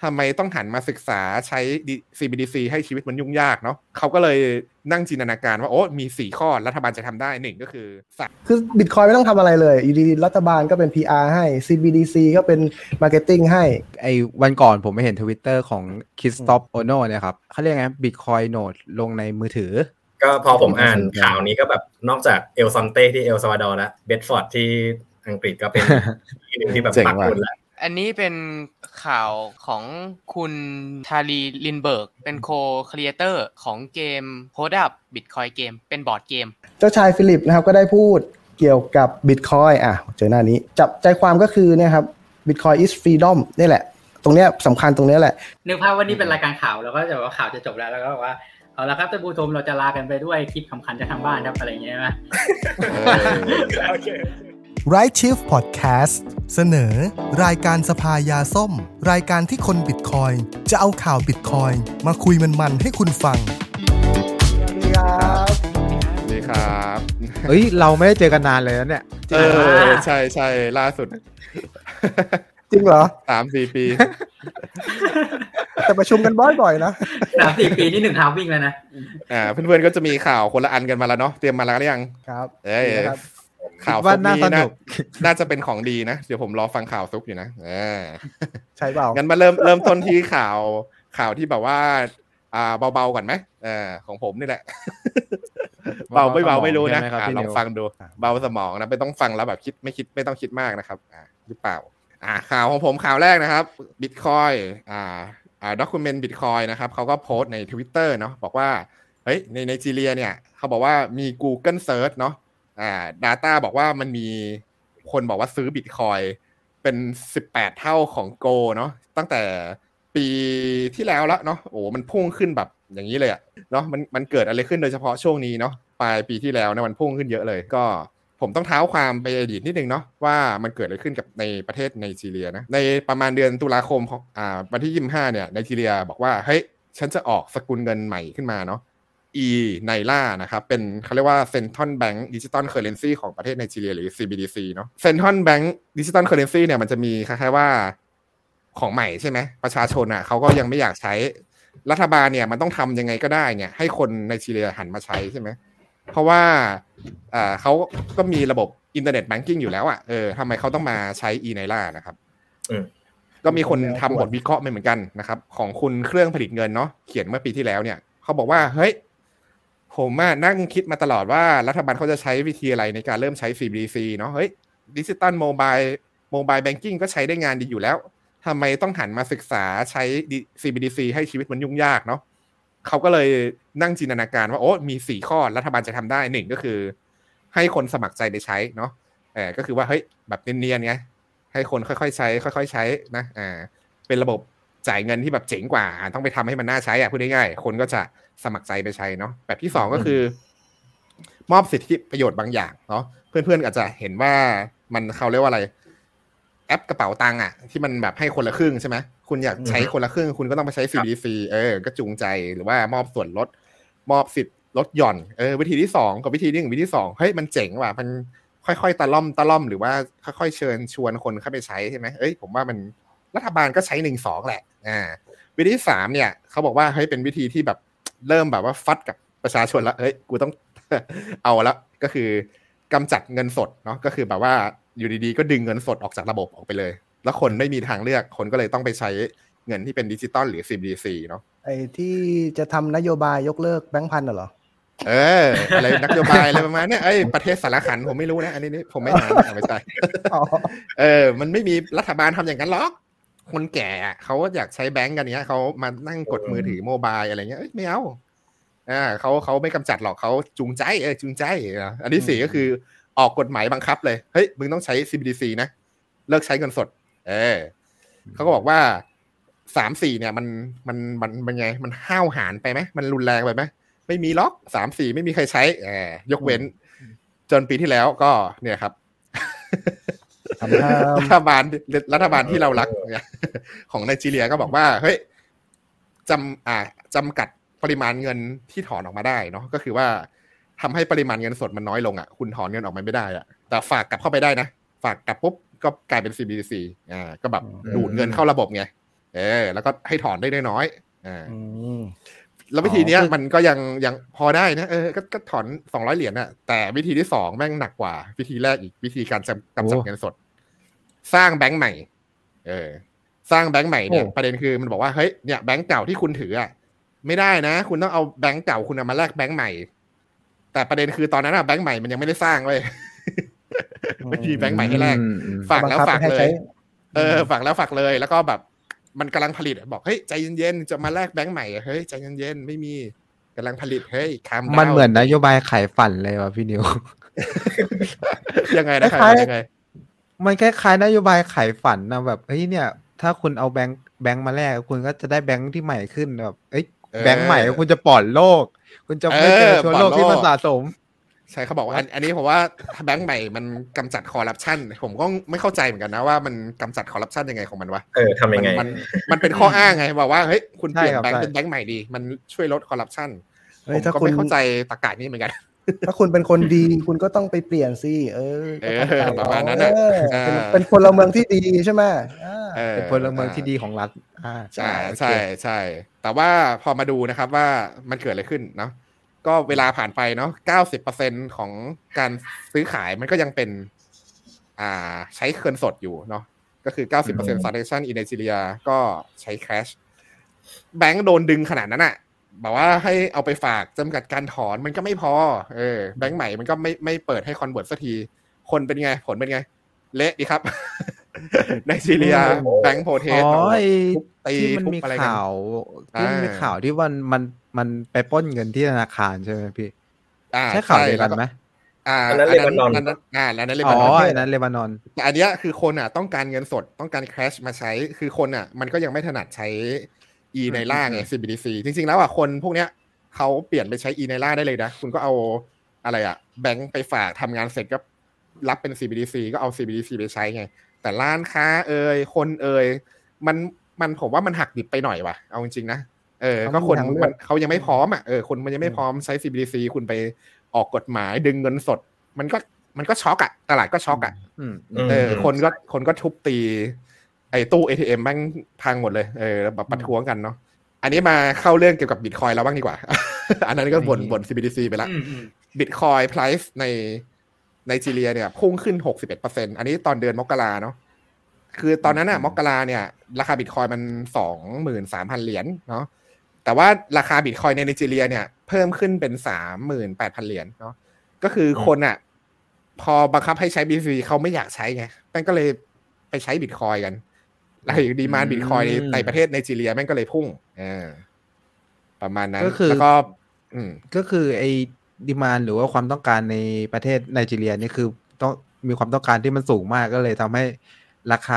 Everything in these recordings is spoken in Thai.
ทำไมต้องหันมาศึกษาใช้ CBDC ให้ชีวิตมันยุ่งยากเนาะเขาก็เลยนั่งจินตนาการว่าโอ้มี4ข้อรัฐบาลจะทำได้1ก็คือ Bitcoin ไม่ต้องทำอะไรเลยอยู่ดีรัฐบาลก็เป็น PR ให้ CBDC ก็เป็น Marketing ให้ไอ้วันก่อนผมไปเห็น Twitter ของ Christoph Ono เนี่ยครับเขาเรียกไง Bitcoin Note ลงในมือถือก็พอผมอ่านข่าวนี้ก็แบบนอกจากเอลซอนเต้ที่เอลซัลวาดอร์แล้วเบดฟอร์ดที่อังกฤษก็เป็นที่นึงที่แบบปักหมุดแล้วอันนี้เป็นข่าวของคุณทารีลินเบิร์กเป็นโคครีเอเตอร์ของเกม Hold Up Bitcoin เกมเป็นบอร์ดเกมเจ้าชายฟิลิปนะครับก็ได้พูดเกี่ยวกับ Bitcoin เจอหน้านี้จับใจความก็คือเนี่ยครับ Bitcoin is freedom นี่แหละตรงเนี้ยสำคัญตรงนี้แหละนึกภาพว่านี่เป็นรายการข่าวแล้วก็จะว่าข่าวจะจบแล้วก็บอกว่าเอาละครับท่านผู้ชมเราจะลากันไปด้วยคลิปขำขันจากทางบ้านครับอะไรอย่างเงี้ยมั้ยโอเค Right Shift Podcast เสนอรายการสภายาส้มรายการที่คน Bitcoin จะเอาข่าว Bitcoin มาคุยมันๆให้คุณฟังสวัสดีครับสวัสดีครับเฮ้ยเราไม่ได้เจอกันนานเลยนะเนี่ยใช่ๆล่าสุดจริงเหรอ 3-4 ปีแต่ประชุมกันบ่อยๆนะ 3-4 ปีนี่1 halving แล้วนะเพื่อนๆก็จะมีข่าวคนละอันกันมาแล้วเนาะเตรียมมาแล้วหรือยังครับข่าวซุปนี้น่าจะเป็นของดีนะเดี๋ยวผมรอฟังข่าวซุปอยู่นะใช่เปล่างั้นมาเริ่มต้นที่ข่าวที่แบบว่าเบาๆก่อนไหมของผมนี่แหละเบาไม่เบาไม่รู้นะลองฟังดูเบาสมองนะไม่ต้องฟังแล้วแบบไม่ต้องคิดมากนะครับหรือเปล่าข่าวของผมข่าวแรกนะครับ Bitcoin document Bitcoin นะครับเขาก็โพสต์ใน Twitter เนาะบอกว่าเฮ้ยในไนจีเรียเนี่ยเขาบอกว่ามี Google Search เนาะdata บอกว่ามันมีคนบอกว่าซื้อ Bitcoin เป็น18เท่าของ Go เนาะตั้งแต่ปีที่แล้วเนาะโอ้มันพุ่งขึ้นแบบอย่างนี้เลยอ่ะเนาะมันเกิดอะไรขึ้นโดยเฉพาะช่วงนี้เนาะปลายปีที่แล้วนะมันพุ่งขึ้นเยอะเลยก็ผมต้องเท้าความไปอดีตนิดนึงเนาะว่ามันเกิดอะไรขึ้นกับในประเทศไนจีเรียนะในประมาณเดือนตุลาคมวันที่25เนี่ยไนจีเรียบอกว่าเฮ้ยฉันจะออกสกุลเงินใหม่ขึ้นมาเนาะNaira นะครับเป็นเขาเรียกว่า Central Bank Digital Currency ของประเทศไนจีเรียหรือ CBDC เนาะ Central Bank Digital Currency เนี่ยมันจะมีคล้ายๆว่าของใหม่ใช่ไหมประชาชนเขาก็ยังไม่อยากใช้รัฐบาลเนี่ยมันต้องทำยังไงก็ได้เนี่ยให้คนไนจีเรียหันมาใช้ใช่ไหมเพราะว่าเขาก็มีระบบอินเทอร์เน็ตแบงกิ้งอยู่แล้วทำไมเขาต้องมาใช้ Naira นะครับก็มีคนทำบทวิเคราะห์เหมือนกันนะครับของคุณเครื่องผลิตเงินเนาะเขียนเมื่อปีที่แล้วเนี่ยเขาบอกว่าเฮ้ยผมนั่งคิดมาตลอดว่ารัฐบาลเขาจะใช้วิธีอะไรในการเริ่มใช้ CBDC เนาะเฮ้ยดิจิตอลโมบายแบงกิ้งก็ใช้ได้งานดีอยู่แล้วทำไมต้องหันมาศึกษาใช้ CBDC ให้ชีวิตมันยุ่งยากเนาะเขาก็เลยนั่งจินตนาการว่าโอ้มี4ข้อรัฐบาลจะทำได้1ก็คือให้คนสมัครใจไปใช้เนาะก็คือว่าเฮ้ยแบบเนียนๆไงให้คนค่อยๆใช้ค่อยๆใช้นะเป็นระบบจ่ายเงินที่แบบเจ๋งกว่าต้องไปทำให้มันน่าใช้พูดง่ายๆคนก็จะสมัครใจไปใช้เนาะแบบที่2ก็คือมอบสิทธิประโยชน์บางอย่างเนาะเพื่อนๆอาจจะเห็นว่ามันเขาเรียกว่าอะไรแอปกระเป๋าตังค์ที่มันแบบให้คนละครึ่งใช่ไหมคุณอยากใช้คนละครึ่งคุณก็ต้องไปใช้ CBDC ก็จูงใจหรือว่ามอบส่วนลดมอบสิทธิ์ลดหย่อนวิธีที่2กับวิธีที่1วิธีที่2เฮ้ยมันเจ๋งว่ะมันค่อยๆตะล่อมหรือว่าค่อยๆเชิญชวนคนเข้าไปใช้ใช่ไหมผมว่ามันรัฐบาลก็ใช้ 1-2 แหละวิธีที่3เนี่ยเขาบอกว่าเฮ้ยเป็นวิธีที่แบบเริ่มแบบว่าฟัดกับประชาชนแล้วเฮ้ยกูต้อง เอาละก็คือกำจัดเงินสดเนาะก็คือแบบว่าอยู่ดีๆก็ดึงเงินสดออกจากระบบออกไปเลยแล้วคนไม่มีทางเลือกคนก็เลยต้องไปใช้เงินที่เป็นดิจิตอลหรือ CBDC เนาะไอ้ที่จะทำนโยบายยกเลิกแบงค์พันเหรออะไรนโยบายอะไรประมาณนี้ประเทศสารขันผมไม่รู้นะอันนี้ผมไม่อ่านไม่ใช่มันไม่มีรัฐบาลทำอย่างนั้นหรอกคนแก่เขาอยากใช้แบงก์กันเนี้ยเขามานั่งกดมือถือโมบายอะไรเงี้ยไม่เอาเขาไม่กำจัดหรอกเขาจูงใจอันที่4ก็คือออกกฎหมายบังคับเลยเฮ้ยมึงต้องใช้ CBDC นะเลิกใช้เงินสดเขาก็บอกว่า3-4เนี่ยมันไงมันห้าวหาญไปไหมมันรุนแรงไปไหมไม่มีล็อก3-4ไม่มีใครใช้ยกเว้นจนปีที่แล้วก็เนี่ยครับรัฐบาลที่เรารักของไนจีเรียก็บอกว่าเฮ้ยจำกัดปริมาณเงินที่ถอนออกมาได้เนาะก็คือว่าทำให้ปริมาณเงินสดมันน้อยลงคุณถอนเงินออกมาไม่ได้แต่ฝากกลับเข้าไปได้นะฝากกลับปุ๊บก็กลายเป็น CBDC ก็แบบดูดเงินเข้าระบบไงแล้วก็ให้ถอนได้น้อยแล้ววิธีเนี้ยมันก็ยังพอได้นะก็ถอน200เหรียญน่ะแต่วิธีที่2แม่งหนักกว่าวิธีแรกอีกวิธีการกำจัดเงินสดสร้างแบงค์ใหม่สร้างแบงค์ใหม่เนี่ยประเด็นคือมันบอกว่าเฮ้ยเนี่ยแบงค์เก่าที่คุณถืออ่ะไม่ได้นะคุณต้องเอาแบงค์เก่าคุณมาแลกแบงค์ใหม่แต่ประเด็นคือตอนนั้นแบงค์ใหม่มันยังไม่ได้สร้างเลยไม่มีแบงค์ใหม่ให้แลกฝากแล้วฝากเลยฝากแล้วฝากเลยแล้วก็แบบมันกำลังผลิตบอกเฮ้ยใจเย็นๆจะมาแลกแบงค์ใหม่เฮ้ยใจเย็นๆไม่มีกำลังผลิตเฮ้ยคำมันเหมือนนโยบายขายฝันเลยว่ะพี่นิวยังไงนะยังไงมันคล้ายๆนโยบายขายฝันนะแบบเฮ้ยเนี่ยถ้าคุณเอาแบงค์มาแลกคุณก็จะได้แบงค์ที่ใหม่ขึ้นแบบแบงค์ใหม่คุณจะปลอดโลกคุณจะไม่เจอชวนโลกที่มันสะสมใช่เขาบอกว่าอันนี้ผมว่าแบงค์ใหม่มันกำจัดคอร์รัปชันผมก็ไม่เข้าใจเหมือนกันนะว่ามันกำจัดคอร์รัปชันยังไงของมันวะทำยังไงมันเป็นข้ออ้างไงบอกว่าเฮ้ยคุณเปลี่ยนแบงค์เป็นแบงค์ใหม่ดีมันช่วยลดคอร์รัปชันผมก็ไม่เข้าใจตรรกะนี้เหมือนกันถ้าคุณเป็นคนดีคุณก็ต้องไปเปลี่ยนสิประมาณนั้นเป็นพลเมืองที่ดีใช่ไหมเป็นพลเมืองที่ดีของรัฐใช่แต่ว่าพอมาดูนะครับว่ามันเกิดอะไรขึ้นเนาะก็เวลาผ่านไปเนาะ 90% ของการซื้อขายมันก็ยังเป็นใช้เงินสดอยู่เนาะก็คือ 90% transaction in Nigeria ก็ใช้ cash แบงก์โดนดึงขนาดนั้นน่ะบอกว่าให้เอาไปฝากจำกัดการถอนมันก็ไม่พอแบงก์ใหม่มันก็ไม่เปิดให้คอนเวิร์ตสักทีคนเป็นไงผลเป็นไงเละดีครับไนจีเรียแบงก์โพเทสที่มันมีข่าวที่มันไปปล้นเงินที่ธนาคารใช่ไหมพี่ใช่ข่าวเดียวกันไหมอันนั้นเลบานอนอันนั้นเลบานอนแต่อันนี้คือคนต้องการเงินสดต้องการแคชมาใช้คือคนมันก็ยังไม่ถนัดใช้ในล่าไง CBDC จริงๆแล้วคนพวกเนี้ยเขาเปลี่ยนไปใช้ในล่าได้เลยนะคุณก็เอาอะไรแบงค์ไปฝากทำงานเสร็จก็รับเป็น CBDC ก็เอา CBDC ไปใช้ไงแต่ร้านค้าคนมันผมว่ามันหักดิบไปหน่อยว่ะเอาจริงๆนะก็คนเขายังไม่พร้อมคนมันยังไม่พร้อมใช้ CBDC คุณไปออกกฎหมายดึงเงินสดมันก็ช็อกตลาดก็ช็อกคนก็ทุบตีไอ้ตู้ ATM แม่งพังหมดเลยแบบประท้วงกันเนาะอันนี้มาเข้าเรื่องเกี่ยวกับ Bitcoin แล้วบ้างดีกว่า อันนั้นก็บ่น CBDC ไปละ Bitcoin price ในไนจีเรียเนี่ยพุ่งขึ้น 61% อันนี้ตอนเดือนมกราเนาะคือตอนนั้นมกราเนี่ยราคา Bitcoin มัน 23,000 เหรียญเนาะแต่ว่าราคา Bitcoin ในไนจีเรียเนี่ยเพิ่มขึ้นเป็น 38,000 เหรียญเนาะก็คือคนพอบังคับให้ใช้ BTC เขาไม่อยากใช้ไงแม่งก็เลยไปใช้ Bitcoin กันแล้วดีมานด์ Bitcoin ในประเทศไนจีเรียแม่งก็เลยพุ่งประมาณนั้นแล้วก็คือไอ้ดีมานด์หรือว่าความต้องการในประเทศไนจีเรียนี่คือต้องมีความต้องการที่มันสูงมากก็เลยทำให้ราคา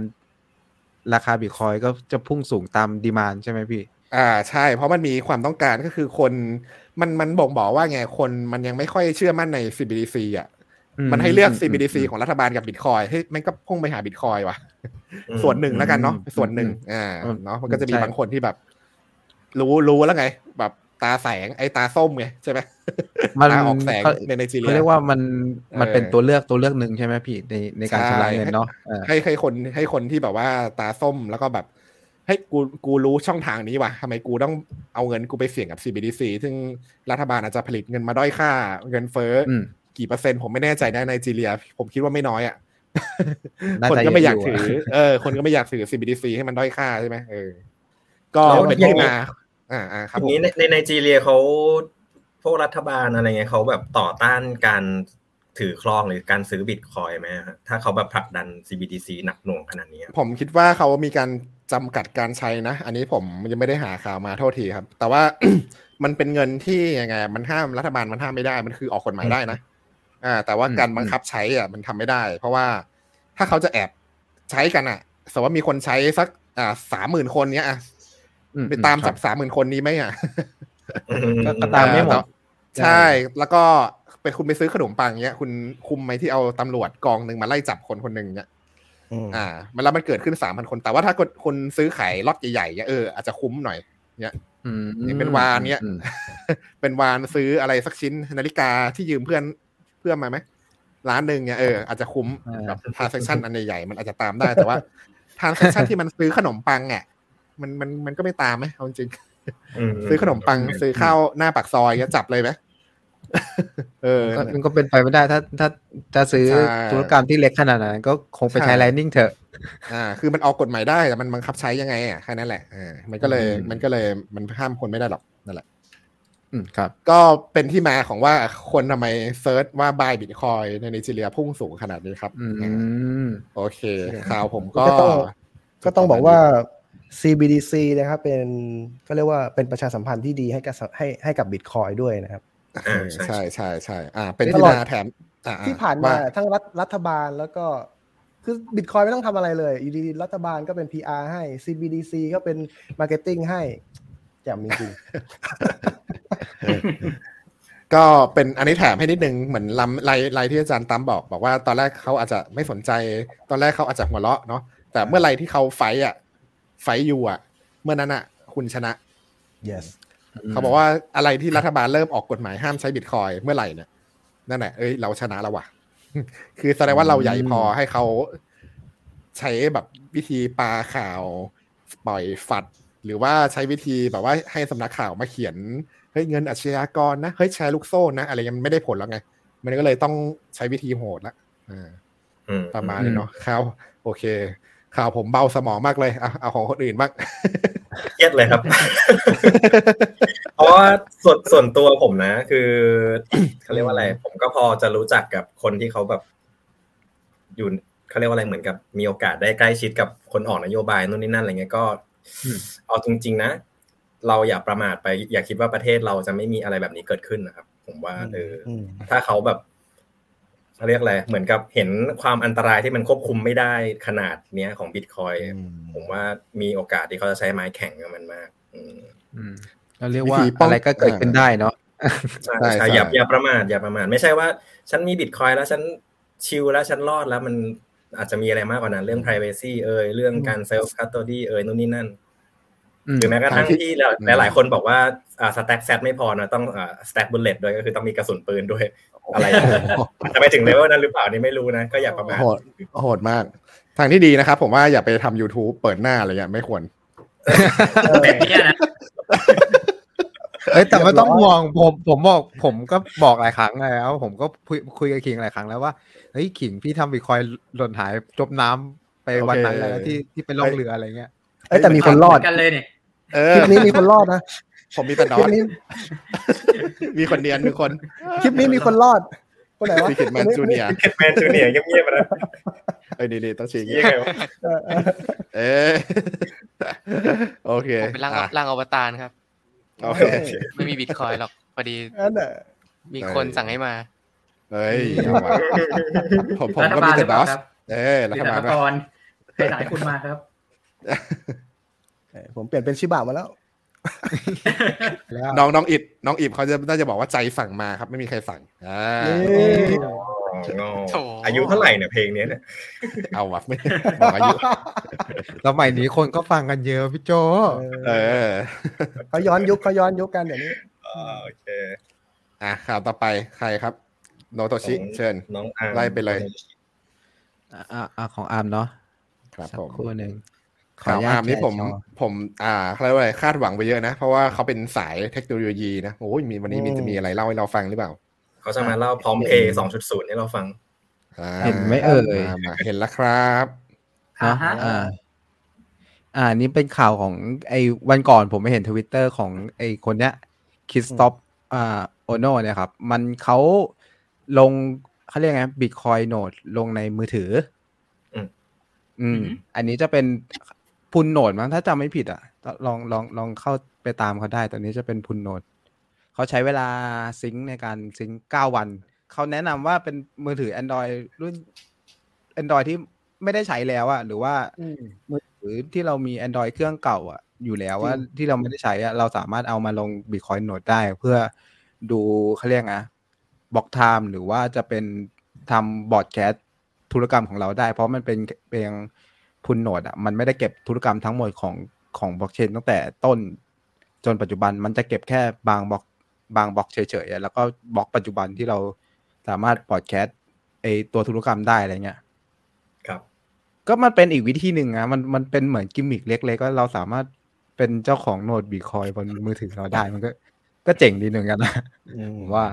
Bitcoin ก็จะพุ่งสูงตามดีมานด์ใช่ไหมพี่ใช่เพราะมันมีความต้องการก็คือคนมันบ่งบอกว่าไงคนมันยังไม่ค่อยเชื่อมั่นใน CBDC มันให้เลือก CBDC ของรัฐบาลกับ Bitcoin ให้มันก็พุ่งไปหา Bitcoin ว่ะส่วนหนึ่งแล้วกันเนาะส่วนหนึ่งเนาะมันก็จะมีบางคนที่แบบรู้แล้วไงแบบตาแสงไอ้ตาส้มไงใช่ไหมตาออกแสงในไนจีเรียเรียกว่ามันเป็นตัวเลือกหนึ่งใช่ไหมพี่ในการชำระเงินเนาะให้คนที่แบบว่าตาส้มแล้วก็แบบให้กูรู้ช่องทางนี้ว่ะทำไมกูต้องเอาเงินกูไปเสี่ยงกับ CBDC ซึ่งรัฐบาลอาจจะผลิตเงินมาด้อยค่าเงินเฟ้อกี่เปอร์เซ็นต์ผมไม่แน่ใจในไนจีเรียผมคิดว่าไม่น้อยคนก็ไม่อยากถือคนก็ไม่อยากถือ CBDC ให้มันด้อยค่าใช่ไหมก็เป็นที่มาครับอย่างนี้ในไนจีเรียเขาพวกรัฐบาลอะไรเงี้ยเขาแบบต่อต้านการถือครองหรือการซื้อ Bitcoin ไหมถ้าเขาแบบผลักดัน CBDC หนักหน่วงขนาดนี้ผมคิดว่าเขามีการจำกัดการใช้นะอันนี้ผมยังไม่ได้หาข่าวมาโทษทีครับแต่ว่า มันเป็นเงินที่ยังไงมันห้ามรัฐบาลมันห้ามไม่ได้มันคือออกกฎหมายได้นะแต่ว่าการบังคับใช้มันทำไม่ได้เพราะว่าถ้าเขาจะแอบใช้กันสมมติว่ามีคนใช้สัก30,000 คนเนี้ยไปตามจับ 30,000 คนนี้ไหมก็ตามไม่หมดใช่แล้วก็ไปคุณไปซื้อขนมปังเนี้ยคุณคุมไหมที่เอาตำรวจกองนึงมาไล่จับคนนึงเนี้ยมันเกิดขึ้น 3,000 คนแต่ว่าถ้าคนซื้อขายล็อตใหญ่ๆเนี้ยอาจจะคุ้มหน่อยเนี้ยเป็นวานเนี้ยเป็นวานซื้ออะไรสักชิ้นนาฬิกาที่ยืมเพื่อนมาไหมร้านนึงเนี้ยอาจจะคุ้มแบบทรานแซคชั่นอันใหญ่ๆมันอาจจะตามได้แต่ว่าทรานแซคชั่นที่มันซื้อขนมปังมันก็ไม่ตามไหมเอาจริงซื้อขนมปังซื้อข้าวหน้าปากซอยก็จับเลยไหมมันก็เป็นไปไม่ได้ถ้าจะซื้อธุรกรรมที่เล็กขนาดนั้นก็คงไปใช้ Lightning เถอะคือมันออกกฎหมายได้แต่มันบังคับใช้ยังไงแค่นั้นแหละมันก็เลยมันห้ามคนไม่ได้หรอกนั่นแหละครับก็เป็นที่มาของว่าคนทำไมเซิร์ชว่า buy Bitcoin ในไนจีเรียพุ่งสูงขนาดนี้ครับโอเคข่าวผมก็ต้องบอกว่า CBDC นะครับเป็นก็เรียกว่าเป็นประชาสัมพันธ์ที่ดีให้กับ Bitcoin ด้วยนะครับใช่เป็นที่มาแถมที่ผ่านมาทั้งรัฐบาลแล้วก็คือ Bitcoin ไม่ต้องทำอะไรเลยอยู่ดีรัฐบาลก็เป็น PR ให้ CBDC ก็เป็น Marketing ให้แจ่มจริงก็เป็นอันนี้แถมให้นิดนึงเหมือนไลที่อาจารย์ตั้มบอกว่าตอนแรกเขาอาจจะไม่สนใจตอนแรกเขาอาจจะหัวเราะเนาะแต่เมื่อไรที่เขาไฟอยู่เมื่อนั้นคุณชนะ yes เขาบอกว่าอะไรที่รัฐบาลเริ่มออกกฎหมายห้ามใช้บิตคอยน์เมื่อไหร่เนี่ยนั่นแหละเราชนะแล้วว่ะคือแสดงว่าเราใหญ่พอให้เขาใช้แบบวิธีปาข่าวปล่อยฝัดหรือว่าใช้วิธีแบบว่าให้สำนักข่าวมาเขียนเฮ้ยเงินอาชญากรนะเฮ้ยแชร์ลูกโซ่นะอะไรยังไม่ได้ผลแล้วไงมันก็เลยต้องใช้วิธีโหดละประมาณนี้เนาะข่าวโอเคข่าวผมเบาสมองมากเลยเอาของคนอื่นบ้างเครียดเลยครับเพราะว่าส่วนตัวผมนะคือเขาเรียกว่าอะไรผมก็พอจะรู้จักกับคนที่เขาแบบอยู่เขาเรียกว่าอะไรเหมือนกับมีโอกาสได้ใกล้ชิดกับคนออกนโยบายนู่นนี่นั่นอะไรเงี้ยก็เอาจริงๆนะเราอย่าประมาทไปอย่าคิดว่าประเทศเราจะไม่มีอะไรแบบนี้เกิดขึ้นนะครับผมว่าถ้าเขาแบบเขาเรียกอะไรเหมือนกับเห็นความอันตรายที่มันควบคุมไม่ได้ขนาดเนี้ยของ Bitcoin ผมว่ามีโอกาสที่เขาจะใช้ไม้แข็งกับมันมากเราเรียกว่าอะไรก็เกิดขึ้นได้เนาะใช่อย่าประมาทไม่ใช่ว่าฉันมี Bitcoin แล้วฉันชิลแล้วฉันรอดแล้วมันอาจจะมีอะไรมากกว่านั้นเรื่อง privacy เรื่องการ self custody นู่นนี่นั่นหรือแม้กระทั่งที่หลายคนบอกว่าstack set ไม่พอนะต้องstack bullet ด้วยก็คือต้องมีกระสุนปืนด้วยอะไรจะไปถึงเลเวลนั้นหรือเปล่านี่ไม่รู้นะก็อย่าประมาทโหดมากทางที่ดีนะครับผมว่าอย่าไปทำ YouTube เปิดหน้าอะไรอย่างไม่ควรแบบนี้นะแต่ไม่ต้องห่วงผมก็บอกหลายครั้งแล้วผมก็คุยกับคิงหลายครั้งแล้วว่าเฮ้ยคิงพี่ทำบิตคอยน์หล่นหายจมน้ำไปวันนั้นแล้วที่ไปล่องเรืออะไรเงี้ยแต่มีคนรอดกันเลยเนี่ยคลิปนี้มีคนรอดนะผมมีแต่น็อตมีคนเดียนมีคนคลิปนี้มีคนรอดคนไหนวะ Cricket Man Junior เงียบๆนะดีๆต้องชี้เงี้ยโอเคเป็นร่างอวตารครับโอเคไม่มีบิตคอยน์หรอกพอดีมีคนสั่งให้มาเฮ้ยผมก็มีแต่น็อตรัฐบาลใครสั่งให้คุณมาครับผมเปลี่ยนเป็นชิบะมาแล้วน้องอิบเขาจะน่าจะบอกว่าใจสั่งมาครับไม่มีใครสั่งอายุเท่าไหร่เนี่ยเพลงนี้เนี่ยเอาวะไม่บอกอายุสมัยนี้คนก็ฟังกันเยอะพี่โจเขาย้อนยุคกันเดี๋ยวนี้โอเคข่าวต่อไปใครครับโนโตชิเชิญน้องอาร์มไล่ไปเลยของอาร์มเนาะครับผมคู่นึงข่าวอาร์มนี่ผมเขาเรียกว่าคาดหวังไปเยอะนะเพราะว่าเขาเป็นสายเทคโนโลยีนะโอ้ยวันนี้จะมีอะไรเล่าให้เราฟังหรือเปล่าเขาจะมาเล่าพร้อมเพย์ 2.0 ให้เราฟังเห็นไหมเห็นแล้วครับนี่เป็นข่าวของไอ้วันก่อนผมไปเห็น Twitter ของไอ้คนเนี้ยคริสตอฟโอโน่เนี่ยครับมันเขาลงเขาเรียกไง Bitcoin Note ลงในมือถืออันนี้จะเป็นพุนโนดมั้งถ้าจำไม่ผิดลองเข้าไปตามเขาได้ตอนนี้จะเป็นพุนโนดเขาใช้เวลาซิงค์ในการซิงค์9 วันเขาแนะนำว่าเป็นมือถือ Android รุ่น Android ที่ไม่ได้ใช้แล้วหรือว่ามือถือที่เรามี Android เครื่องเก่าอยู่แล้วว่าที่เราไม่ได้ใช้เราสามารถเอามาลง Bitcoin Note ได้เพื่อดูเขาเรียกนะบล็อกไทม์หรือว่าจะเป็นทำบอร์ดแคสธุรกรรมของเราได้เพราะมันเป็นเพียงพุนโนดมันไม่ได้เก็บธุรกรรมทั้งหมดของบล็อกเชนตั้งแต่ต้นจนปัจจุบันมันจะเก็บแค่บางบล็อกเฉยๆแล้วก็บล็อกปัจจุบันที่เราสามารถพอดแคสต์ตัวธุรกรรมได้อะไรเงี้ยครับก็มันเป็นอีกวิธีหนึ่งมันเป็นเหมือนกิมมิคเล็กๆก็เราสามารถเป็นเจ้าของโนดบิตคอยบนมือถือเราได้มันก็เจ๋งดีเหมือนกันนะผมว่า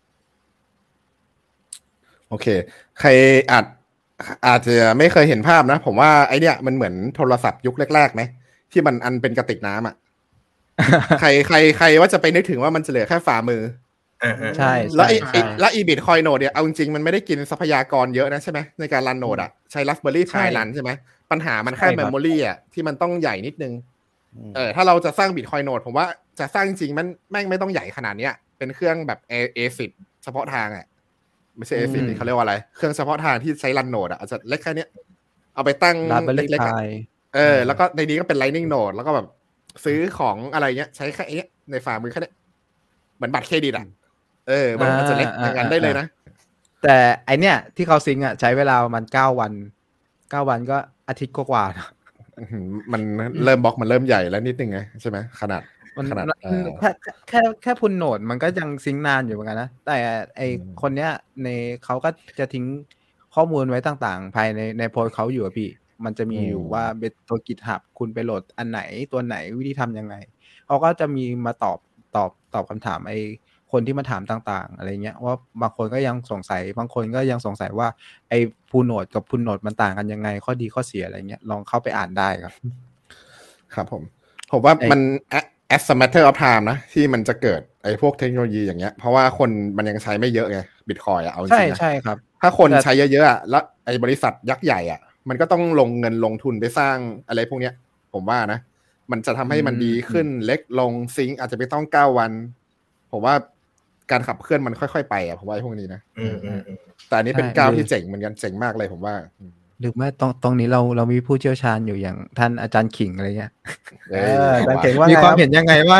โอเคใครอาจจะไม่เคยเห็นภาพนะผมว่าไอเนี้ยมันเหมือนโทรศัพท์ยุคแรกๆไหมที่มันอันเป็นกระติกน้ำอ่ะ ใครว่าจะไปนึกถึงว่ามันจะเหลือแค่ฝ่ามือใช่แล้วอีบิตคอยโนดเนี่ยเอาจริงๆมันไม่ได้กินทรัพยากรเยอะนะใช่ไหมในการรันโนดอ่ะใช้ Raspberry Pi รันใช่ไหมปัญหามันแค่เมมโมรี่อ่ะที่มันต้องใหญ่นิดนึงถ้าเราจะสร้างบิตคอยโนดผมว่าจะสร้างจริงมันแม่งไม่ต้องใหญ่ขนาดเนี้ยเป็นเครื่องแบบ A10 เฉพาะทางอ่ะไม่ใช่ A10 เขาเรียกว่าอะไรเครื่องเฉพาะทางที่ใช้รันโนดอ่ะอาจจะเล็กแค่นี้เอาไปตั้งเล็กๆแล้วก็ในนี้ก็เป็น Lightning Node แล้วก็แบบซื้อของอะไรเงี้ยใช้แค่เนี้ยในฝ่ามือแค่นี้เหมือนบัตรเครดิตอ่ะมันอาจจะเล็กอย่างนั้นได้เลยนะแต่ไอเนี้ยที่เขาซิงอ่ะใช้เวลาประมาณ9 วันก็อาทิตย์กว่ามันเริ่มบล็อกมันเริ่มใหญ่แล้วนิดนึงไงใช่ไหมขนาดแค่พุนโนดมันก็ยังซิงนานอยู่เหมือนกันนะแต่ไอคนเนี้ยในเขาก็จะทิ้งข้อมูลไว้ต่างๆภายในโพสต์เขาอยู่อะพี่มันจะมีอยู่ว่าเป็นตัว GitHub คุณไปโหลดอันไหนตัวไหนวิธีทำยังไงเขาก็จะมีมาตอบคำถามไอคนที่มาถามต่างๆอะไรเงี้ยว่าบางคนก็ยังสงสัยบางคนก็ยังสงสัยว่าไอ้พูโนดกับพุนโนดมันต่างกันยังไงข้อดีข้อเสียอะไรเงี้ยลองเข้าไปอ่านได้ครับครับผมว่ามัน as a matter of time นะที่มันจะเกิดไอ้พวกเทคโนโลยีอย่างเงี้ยเพราะว่าคนมันยังใช้ไม่เยอะไง Bitcoin อ่ะเอาจริงๆนะใช่ครับถ้าคนใช้เยอะๆอ่ะแล้วไอ้บริษัทยักษ์ใหญ่อ่ะมันก็ต้องลงเงินลงทุนไปสร้างอะไรพวกเนี้ยผมว่านะมันจะทำให้มันดีขึ้นเล็กลงซิงอาจจะไม่ต้อง9 วันผมว่าการขับเคลื่อนมันค่อยๆไปอ่ะผมว่าไอ้พวกนี้นะแต่อันนี้เป็นก้าวที่เจ๋งเหมือนกันเจ๋งมากเลยผมว่าหรือไม่ตรงนี้เรามีผู้เชี่ยวชาญอยู่อย่างท่านอาจารย์ขิงอะไรเงี้ยอาจารย์ขิงว่ามีความเห็นยังไงบ้าง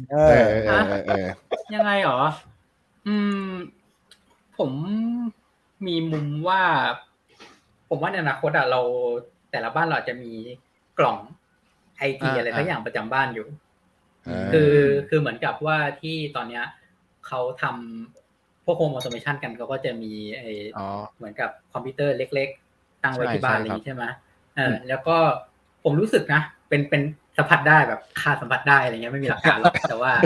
ยังไงหรอผมมีมุมว่าผมว่าในอนาคตเราแต่ละบ้านเราจะมีกล่องไอทีอะไรทั้งอย่างประจำบ้านอยู่คือเหมือนกับว่าที่ตอนเนี้ยเขาทำพวกโฮมออโตเมชันกันเขาก็จะมีเหมือนกับคอมพิวเตอร์เล็กๆตั้งไว้ที่บ้านอะไรใช่ไหมแล้วก็ผมรู้สึกนะเป็นสัมผัสได้แบบค่าสัมผัสได้อะไรเงี้ยไม่มีหลักการหรอกแต่ว่า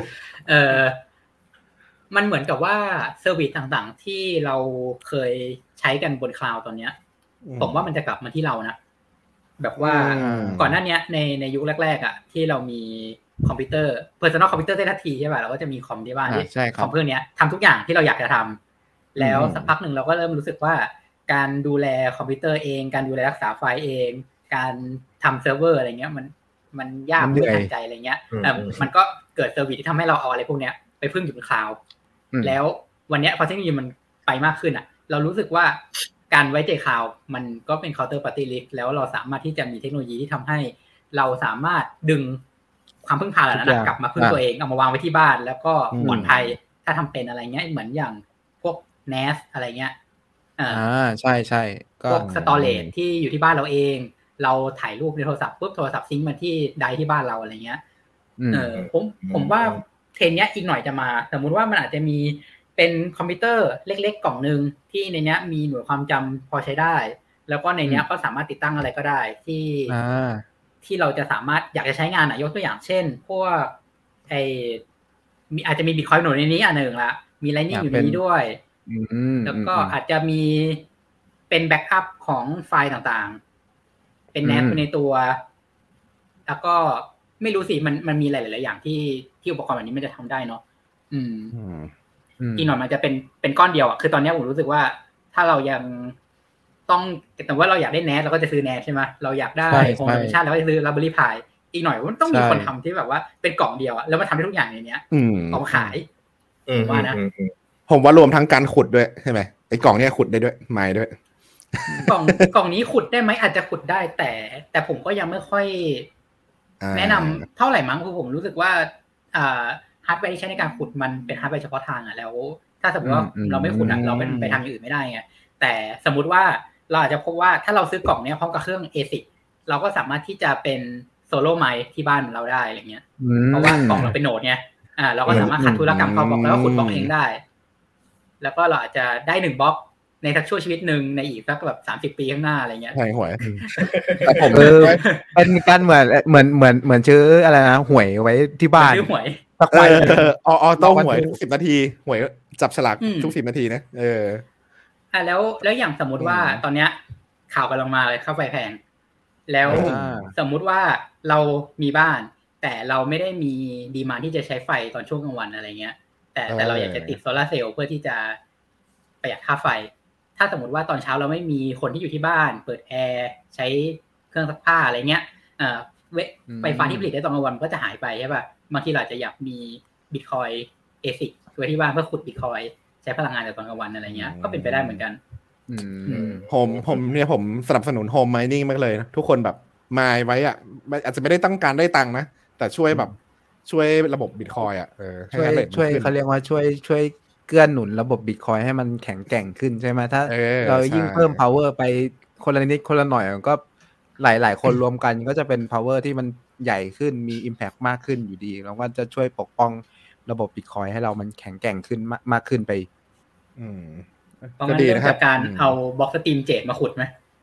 มันเหมือนกับว่าเซอร์วิสต่างๆที่เราเคยใช้กันบนคลาวด์ตอนเนี้ยผมว่ามันจะกลับมาที่เรานะแบบว่าก่อนหน้านี้ในยุคแรกๆอ่ะที่เรามีคอมพิวเตอร์ personal คอมพิวเตอร์ได้ทันทีใช่ป่ะเราก็จะมีคอมที่บ้านที่คอมเครื่องนี้ทำทุกอย่างที่เราอยากจะทำแล้วสักพักหนึ่งเราก็เริ่มรู้สึกว่าการดูแลคอมพิวเตอร์เองการดูแลรักษาไฟล์เองการทำเซิร์ฟเวอร์อะไรเงี้ยมันยากไม่ทันใจอะไรเงี้ยมันก็เกิดเซอร์วิสที่ทำให้เราเอาอะไรพวกเนี้ยไปพึ่งอยู่บนคลาวด์แล้ววันนี้พอเทคโนโลยีมันไปมากขึ้นอ่ะเรารู้สึกว่าการไว้ใจคลาวด์มันก็เป็น counter party risk แล้วเราสามารถที่จะมีเทคโนโลยีที่ทำให้เราสามารถดึงความพึ่งพาเหล่านั้นกลับมาพึ่งตัวเองเอามาวางไว้ที่บ้านแล้วก็ปลอดภัยถ้าทำเป็นอะไรเงี้ยเหมือนอย่างพวก NAS อะไรเงี้ยใช่พวก storage ที่อยู่ที่บ้านเราเองเราถ่ายรูปในโทรศัพท์ปุ๊บโทรศัพท์ซิงค์มาที่ไดร์ที่บ้านเราอะไรเงี้ยผมว่าเทรนเนี้ยอีกหน่อยจะมาสมมุติว่ามันอาจจะมีเป็นคอมพิวเตอร์เล็กๆกล่องนึงที่ในเนี้ยมีหน่วยความจำพอใช้ได้แล้วก็ในเนี้ยก็สามารถติดตั้งอะไรก็ได้ที่เราจะสามารถอยากจะใช้งานยกตัวอย่างเช่นพวกมีอาจจะมี Bitcoin หน่วยในนี้อันนึงละมี Lightning อยู่ในนี้ด้วยแล้วก็อาจจะมีเป็นแบ็กอัพของไฟล์ต่างๆเป็น NAS ในตัวแล้วก็ไม่รู้สิมันมีหลายๆอย่างที่อุปกรณ์แบบนี้มันจะทำได้เนาะอีกหน่อยมันจะเป็นก้อนเดียวอ่ะคือตอนนี้ผมรู้สึกว่าถ้าเรายังต้องแต่ว่าเราอยากได้ NAS เราก็จะซื้อ NAS ใช่ไหมเราอยากได้ Home Automation เราก็จะซื้อ Raspberry Pi อีกหน่อยมันต้องมีคนทำที่แบบว่าเป็นกล่องเดียวอ่ะแล้วมาทำให้ทุกอย่างในเนี้ยเอาขายว่านะผมว่ารวมทั้งการขุดด้วยใช่ไหมไอ้กล่องเนี้ยขุดได้ด้วยไม้ด้วยกล่องนี้ขุดได้ไหมอาจจะขุดได้แต่ผมก็ยังไม่ค่อยแนะนำเท่าไหร่มั้งคือผมรู้สึกว่าฮาร์ดแวร์ที่ใช้ในการขุดมันเป็นฮาร์ดแวร์เฉพาะทางอ่ะแล้วถ้าสมมติว่าเราไม่ขุดอ่ะเราไปทำอย่างอื่นไม่ได้ไงแต่สมมุติว่าเราอาจจะพบว่าถ้าเราซื้อกล่องเนี้ยพร้อมกับเครื่อง ASIC เราก็สามารถที่จะเป็นโซโล่ไมค์ที่บ้านเราได้อะไรเงี้ยเพราะว่ากล่องเราเป็นโนดไงเราก็สามารถขัดธุรกรรมเข้าบล็อกแล้วก็ขุดบล็อกเองได้แล้วก็เราอาจจะได้1บล็อกในสักช่วงชีวิตนึงในอีกสักแบบ30 ปีข้างหน้าอะไรเงี้ยหวยแต่ผมเป็นการเหมือนชื่ออะไรนะหวยไว้ที่บ้านชื่อหวยสักวันต้องหวยทุก10 นาทีหวยจับฉลากทุก10 นาทีนะแล้วอย่างสมมติว่าตอนเนี้ยข่าวกำลังมาเลยค่าไฟแพงแล้วสมมุติว่าเรามีบ้านแต่เราไม่ได้มีดีมานด์ที่จะใช้ไฟตอนช่วงกลางวันอะไรเงี้ยแต่เราอยากจะติดโซล่าร์เซลล์เพื่อที่จะประหยัดค่าไฟถ้าสมมติว่าตอนเช้าเราไม่มีคนที่อยู่ที่บ้านเปิดแอร์ใช้เครื่องซักผ้าอะไรเงี้ยไฟฟ้าที่ผลิตได้ตอนกลางวันก็จะหายไปใช่ป่ะบางทีเราจะอยากมีบิตคอยน์ASIC ไว้ที่บ้านเพื่อขุดบิตคอยน์ใช้พลังงานจากตอนกลางวันอะไรเงี้ยก็เป็นไปได้เหมือนกันผมสนับสนุนโฮมไมนิ่งมากเลยทุกคนแบบมายไว้อ่ะอาจจะไม่ได้ต้องการได้ตังค์นะแต่ช่วยระบบบิตคอยอ่ะช่วยเขาเรียกว่าช่วยเกื้อหนุนระบบบิตคอยให้มันแข็งแกร่งขึ้นใช่ไหมถ้าเรายิ่งเพิ่ม power ไปคนละนิดคนละหน่อยก็หลายคนรวมกันก็จะเป็น power ที่มันใหญ่ขึ้นมี impact มากขึ้นอยู่ดีแล้วก็จะช่วยปกป้องระบบบิตคอยให้เรามันแข็งแกร่งขึ้นมากขึ้นไปก็ดีนะครับการเอาบล็อกสตรีมเจดมาขุดไหม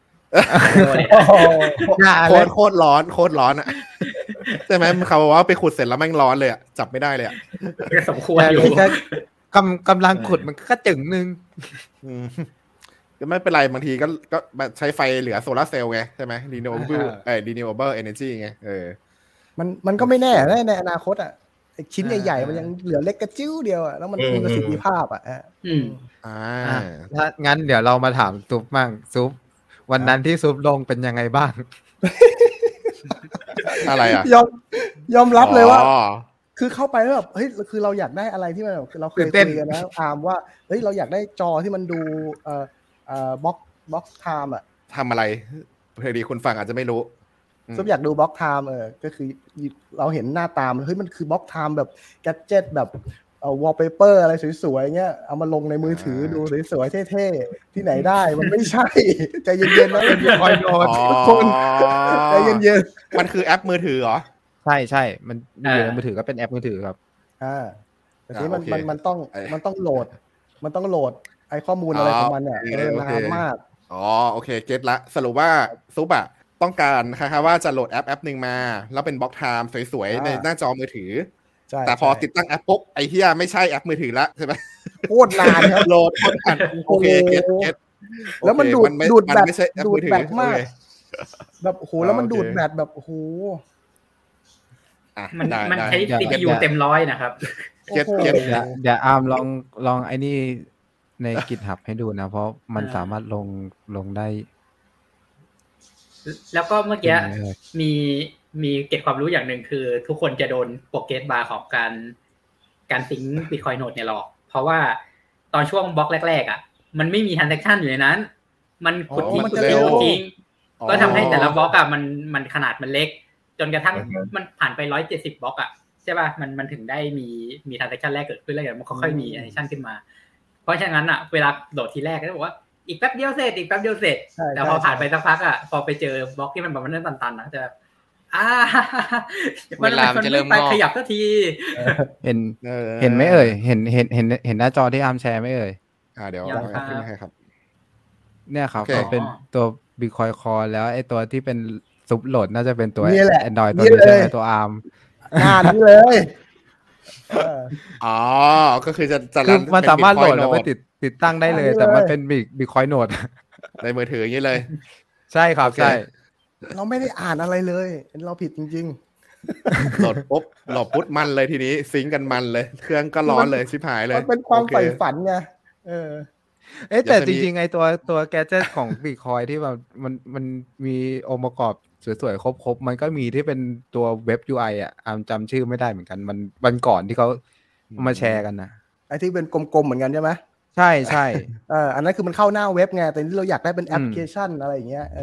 โคตรร้อนอ่ะใช่ไหมเขาบอกว่าไปขุดเสร็จแล้วแม่งร้อนเลยอ่ะจับไม่ได้เลยอ่ะสมควรอยู่กำลังขุดมันก็จึงนึงก็ไม่เป็นไรบางทีก็ใช้ไฟเหลือโซลาร์เซลล์ไงใช่ไหม renewable energy ไงมันก็ไม่แน่ในอนาคตอ่ะชิ้นใหญ่ๆมันยังเหลือเล็กกระจิ้วเดียวอ่ะแล้วมันมีประสิทธิภาพอ่ะถ้างั้นเดี๋ยวเรามาถามซุปมั่งซุปวันนั้นที่ซุปลงเป็นยังไงบ้างอะไรอ่ะยอมรับเลยว่าคือเข้าไปแล้วแบบเฮ้ยคือเราอยากได้อะไรที่มันเราเคยคุยกันนะอาร์มว่าเฮ้ยเราอยากได้จอที่มันดูบล็อกไทม์อ่ะทำอะไรเพื่อดีคุณฟังอาจจะไม่รู้ซุปอยากดูบล็อกไทม์ก็คือเราเห็นหน้าตามันเฮ้ยมันคือบล็อกไทม์แบบแกดเจ็ตแบบวอลเปเปอร์อะไรสวยๆเงี้ยเอามาลงในมือถือดูสวยๆเท่ๆที่ไหนได้มันไม่ใช่ใจเย็นๆนะคอยนอนคนใจเย็นๆมันคือแอปมือถือเหรอใช่มันอยู่ในมือถือก็เป็นแอปมือถือครับแต่ทีมันต้องโหลดไอ้ข้อมูลอะไรของมันเนี่ยนานมากโอเคเก็ตละสรุปว่าซุปอะต้องการค่ะว่าจะโหลดแอปนึงมาแล้วเป็นบล็อกไทม์สวยๆในหน้าจอมือถือแต่พอติดตั้งแอปปุ๊บไอ้เหี้ยไม่ใช่แอปมือถือละใช่ไหมโคตรนานครับโหลดโคตรนานโอเคเก็ตแล้วมันดูดแบตมากแบบโอ้โหแล้วมันดูดแบตแบบโอ้โหมันใช้ CPU เต็ม100นะครับเดี๋ยวอาร์มลองไอ้นี่ใน GitHub ให้ดูนะเพราะมันสามารถลงได้แล้วก็เมื่อกี้มีเก็บความรู้อย่างหนึ่งคือทุกคนจะโดนโปรเกรสบาร์ของการซิงค์ Bitcoin Node เนี่ยหรอกเพราะว่าตอนช่วงบล็อกแรกๆอ่ะมันไม่มี transaction อยู่ในนั้นมันขุดทิ้งก็ทำให้แต่ละบล็อกอ่ะมันขนาดมันเล็กจนกระทั่งมันผ่านไป170บล็อกอ่ะใช่ป่ะมันถึงได้มี transaction แรกเกิดขึ้นแล้วมันค่อยๆมี transaction ขึ้นมาเพราะฉะนั้นอ่ะเวลาโหลดทีแรกก็บอกว่าอีกแป๊บเดียวเสร็จแต่พอผ่านไปสักพักอ่ะพอไปเจอบล็อกที่มันแบบมันตันๆนะจะเวลามันจะเริ่มขยับสักทีเห็นไหมเอ่ยเห็นหน้าจอที่อาร์มแชร์ไหมเอ่ยเดี๋ยวขึ้นให้ครับเนี่ยครับเป็นตัว Bitcoin Core แล้วไอ้ตัวที่เป็นซุปโหลดน่าจะเป็นตัว Android ตัวนี้ใช่ไหมตัวอาร์มนี่เลยก็คือจะมันสามารถโหลดแล้วไปติดตั้งได้เลยแต่มันเป็น Bitcoin Node ในมือถืออย่างนี้เลยใช่ครับใช่เราไม่ได้อ่านอะไรเลยเราผิดจริงๆโหลดปุ๊บมันเลยทีนี้ซิงค์กันมันเลยเครื่องก็ร้อนเลยชิบหายเลยมันเป็นความใฝ่ฝันไงแต่จริงๆไอ้ตัวแกดเจ็ตของ Bitcoin ที่แบบมันมีองค์ประกอบสวยๆครบๆมันก็มีที่เป็นตัวเว็บ UI อ่ะจำชื่อไม่ได้เหมือนกันมันวันก่อนที่เขามาแชร์กันนะไอ้ที่เป็นกลมๆเหมือนกันใช่ไหมใช่อันนั้นคือมันเข้าหน้าเว็บไงแต่ที่เราอยากได้เป็นแอปพลิเคชันอะไรอย่างเงี้ย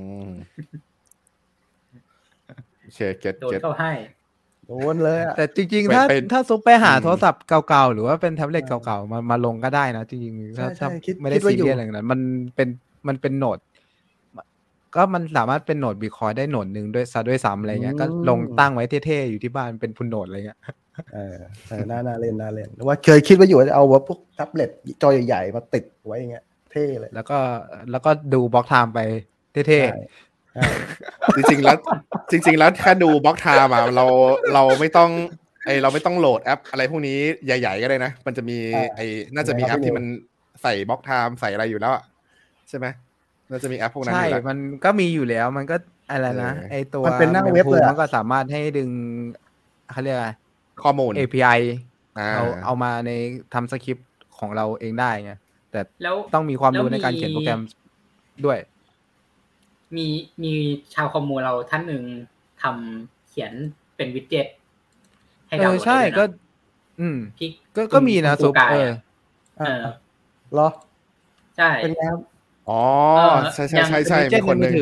โอเคเก็ตเข้าให้โดนเลยแต่จริงๆถ้าซุปไปหาโทรศัพท์เก่าๆหรือว่าเป็นแท็บเล็ตเก่าๆมาลงก็ได้นะจริงๆถ้าไม่ได้ซีเรียสอะไรนั้นมันเป็นโหนดก็มันสามารถเป็นโหนด Bitcoin ได้โหนดนึงด้วยซ้ำอะไรเงี้ยก็ลงตั้งไว้เท่ๆอยู่ที่บ้านเป็นพุนโหนดอะไรเงี้ยน่าเล่นว่าเคยคิดว่าอยู่จะเอาว่าพวกแท็บเล็ตจอใหญ่ๆมาติดไว้อย่างเงี้ยเท่เลยแล้วก็ดูบล็อกไทม์ไปเท่ๆจริงๆแล้วแค่ดูบล็อกไทม์เราไม่ต้องเราไม่ต้องโหลดแอปอะไรพวกนี้ใหญ่ๆก็ได้นะมันจะมีน่าจะมีแอปที่มันใส่บล็อกไทม์ใส่อะไรอยู่แล้วใช่ไหมน่าจะมีแอปพวกนั้นอยู่แล้วใช่มันก็มีอยู่แล้วมันก็อะไรนะไอตัวมันเป็นหน้าเว็บเลยมันก็สามารถให้ดึงเขาเรียกอะไรข้อมูล API เอามาในทำสคริปต์ของเราเองได้ไงแต่ต้องมีความรู้ในการเขียนโปรแกรมด้วยมีชาวคอมมูเราท่านหนึ่งทำเขียนเป็นวิดเจ็ตให้ดาวน์โหลดใช่ก็มีนะซุปเหรอใช่เป็นไงครับอ๋อใช่มีคนนึง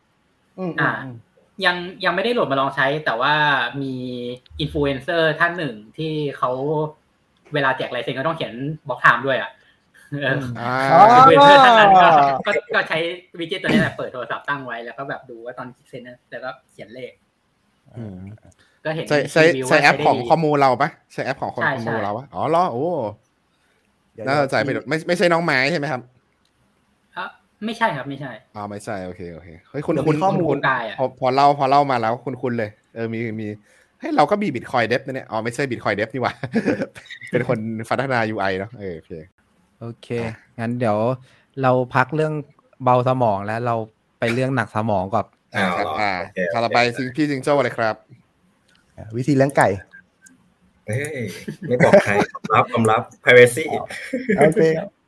ยังไม่ได้โหลดมาลองใช้แต่ว่ามีอินฟลูเอนเซอร์ท่านหนึ่งที่เขาเวลาแจกลายเซ็นก็ต้องเขียนบล็อกไทม์ด้วยอินฟลูเอนเซอร์ท่านนั้นก็ใช้วิดเจ็ตตัวนี้แหละเปิดโทรศัพท์ตั้งไว้แล้วก็แบบดูว่าตอนเซ็นแล้วก็เขียนเลขก็เห็นใช้แอปของคอมมูเราปะใช้แอปของคอมมูเราปะอ๋อเหรอโอ้น่าสนใจไปไม่ใช่น้องไม้ใช่ไหมครับไม่ใช่ครับไม่ใช่ไม่ใช่โอเคเฮ้ยคุณข้อมูลพอเล่ามาแล้วคุณเลยมีให้เราก็มี Bitcoin Dev เนี่ยไม่ใช่ Bitcoin Dev นี่หว่าเป็นคนพัฒนา UI เนาะโอเคงั้นเดี๋ยวเราพักเรื่องเบาสมองแล้วเราไปเรื่องหนักสมองก่อนครับต่อไปพี่จิงโจ้เลยครับวิธีเลี้ยงไก่ไม่บอกใครความลับ privacy โอเค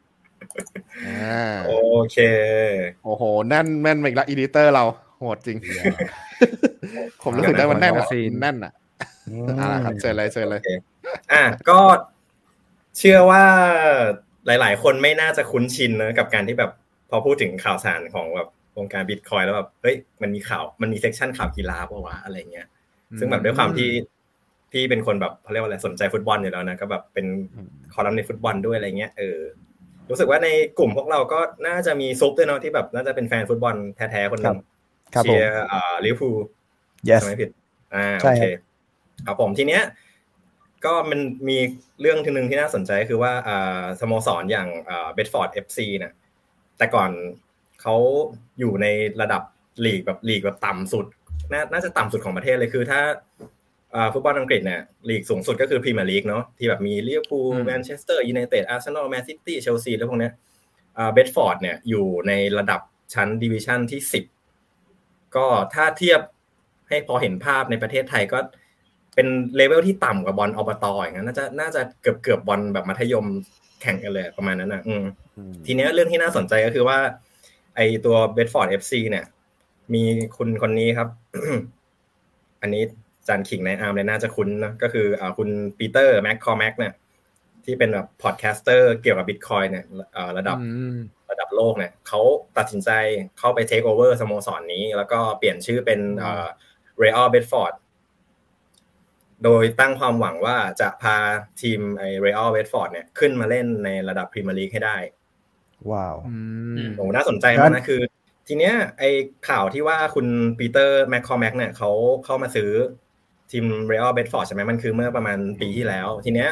โอเคโอ้โหแน่นอีกแล้วอีดิเตอร์เราโหดจริงผมรู้สึกได้มันแน่นอ่ะครับเชิญเลยก็เชื่อว่าหลายๆคนไม่น่าจะคุ้นชินนะกับการที่แบบพอพูดถึงข่าวสารของแบบวงการ Bitcoin แล้วแบบเฮ้ยมันมีเซกชันข่าวกีฬาป่ะวะอะไรเงี้ยซึ่งแบบด้วยความที่พี่เป็นคนแบบเขาเรียกว่าอะไรสนใจฟุตบอลอยู่แล้วนะก็แบบเป็นคอลัมน์ในฟุตบอลด้วยอะไรเงี้ยรู้สึกว่าในกลุ่มพวกเราก็น่าจะมีซุปด้วยเนาะที่แบบน่าจะเป็นแฟนฟุตบอลแท้ๆคนนึงเชียร์ลิเวอร์พูลใช่มั้ยผิดโอเคครับผมทีเนี้ยก็มันมีเรื่องนึงที่น่าสนใจคือว่าสโมสรอย่างเบดฟอร์ด FC เนี่ยแต่ก่อนเขาอยู่ในระดับลีกแบบต่ำสุดน่าจะต่ำสุดของประเทศเลยคือถ้าฟุตบอลอังกฤษเนี่ยลีกสูงสุดก็คือพรีเมียร์ลีกเนาะที่แบบมีลิเวอร์พูลแมนเชสเตอร์ยูไนเต็ดอาร์เซนอลแมนซิตี้เชลซีแล้วพวกเนี้ยเบดฟอร์ดเนี่ยอยู่ในระดับชั้นดิวิชั่นที่10ก็ถ้าเทียบให้พอเห็นภาพในประเทศไทยก็เป็นเลเวลที่ต่ำกว่าบอลอบต.อย่างนั้นน่าจะเกือบบอลแบบมัธยมแข่งกันเลยประมาณนั้นนะทีเนี้ยเรื่องที่น่าสนใจก็คือว่าไอตัวเบดฟอร์ด FC เนี่ยมีคุณคนนี้ครับ อันนี้จานขิงในอาร์มเลยน่าจะคุ้นนะก็คือคุณปีเตอร์แม็กคอร์แม็กเนี่ยที่เป็นแบบพอดแคสเตอร์เกี่ยวกับ Bitcoin เนี่ยระดับโลกเนี่ยเขาตัดสินใจเข้าไปเทคโอเวอร์สโมสรนี้แล้วก็เปลี่ยนชื่อเป็นReal Bedford โดยตั้งความหวังว่าจะพาทีมReal Bedford เนี่ยขึ้นมาเล่นในระดับพรีเมียร์ลีกให้ได้ว้าวโอ้น่าสนใจมากนะคือทีเนี้ยไอ้ข่าวที่ว่าคุณปีเตอร์แมคคอร์แม็กเนี่ยเขาเข้ามาซื้อทีม Real Bedford ใช่ไหมมันคือเมื่อประมาณปีที่แล้วทีเนี้ย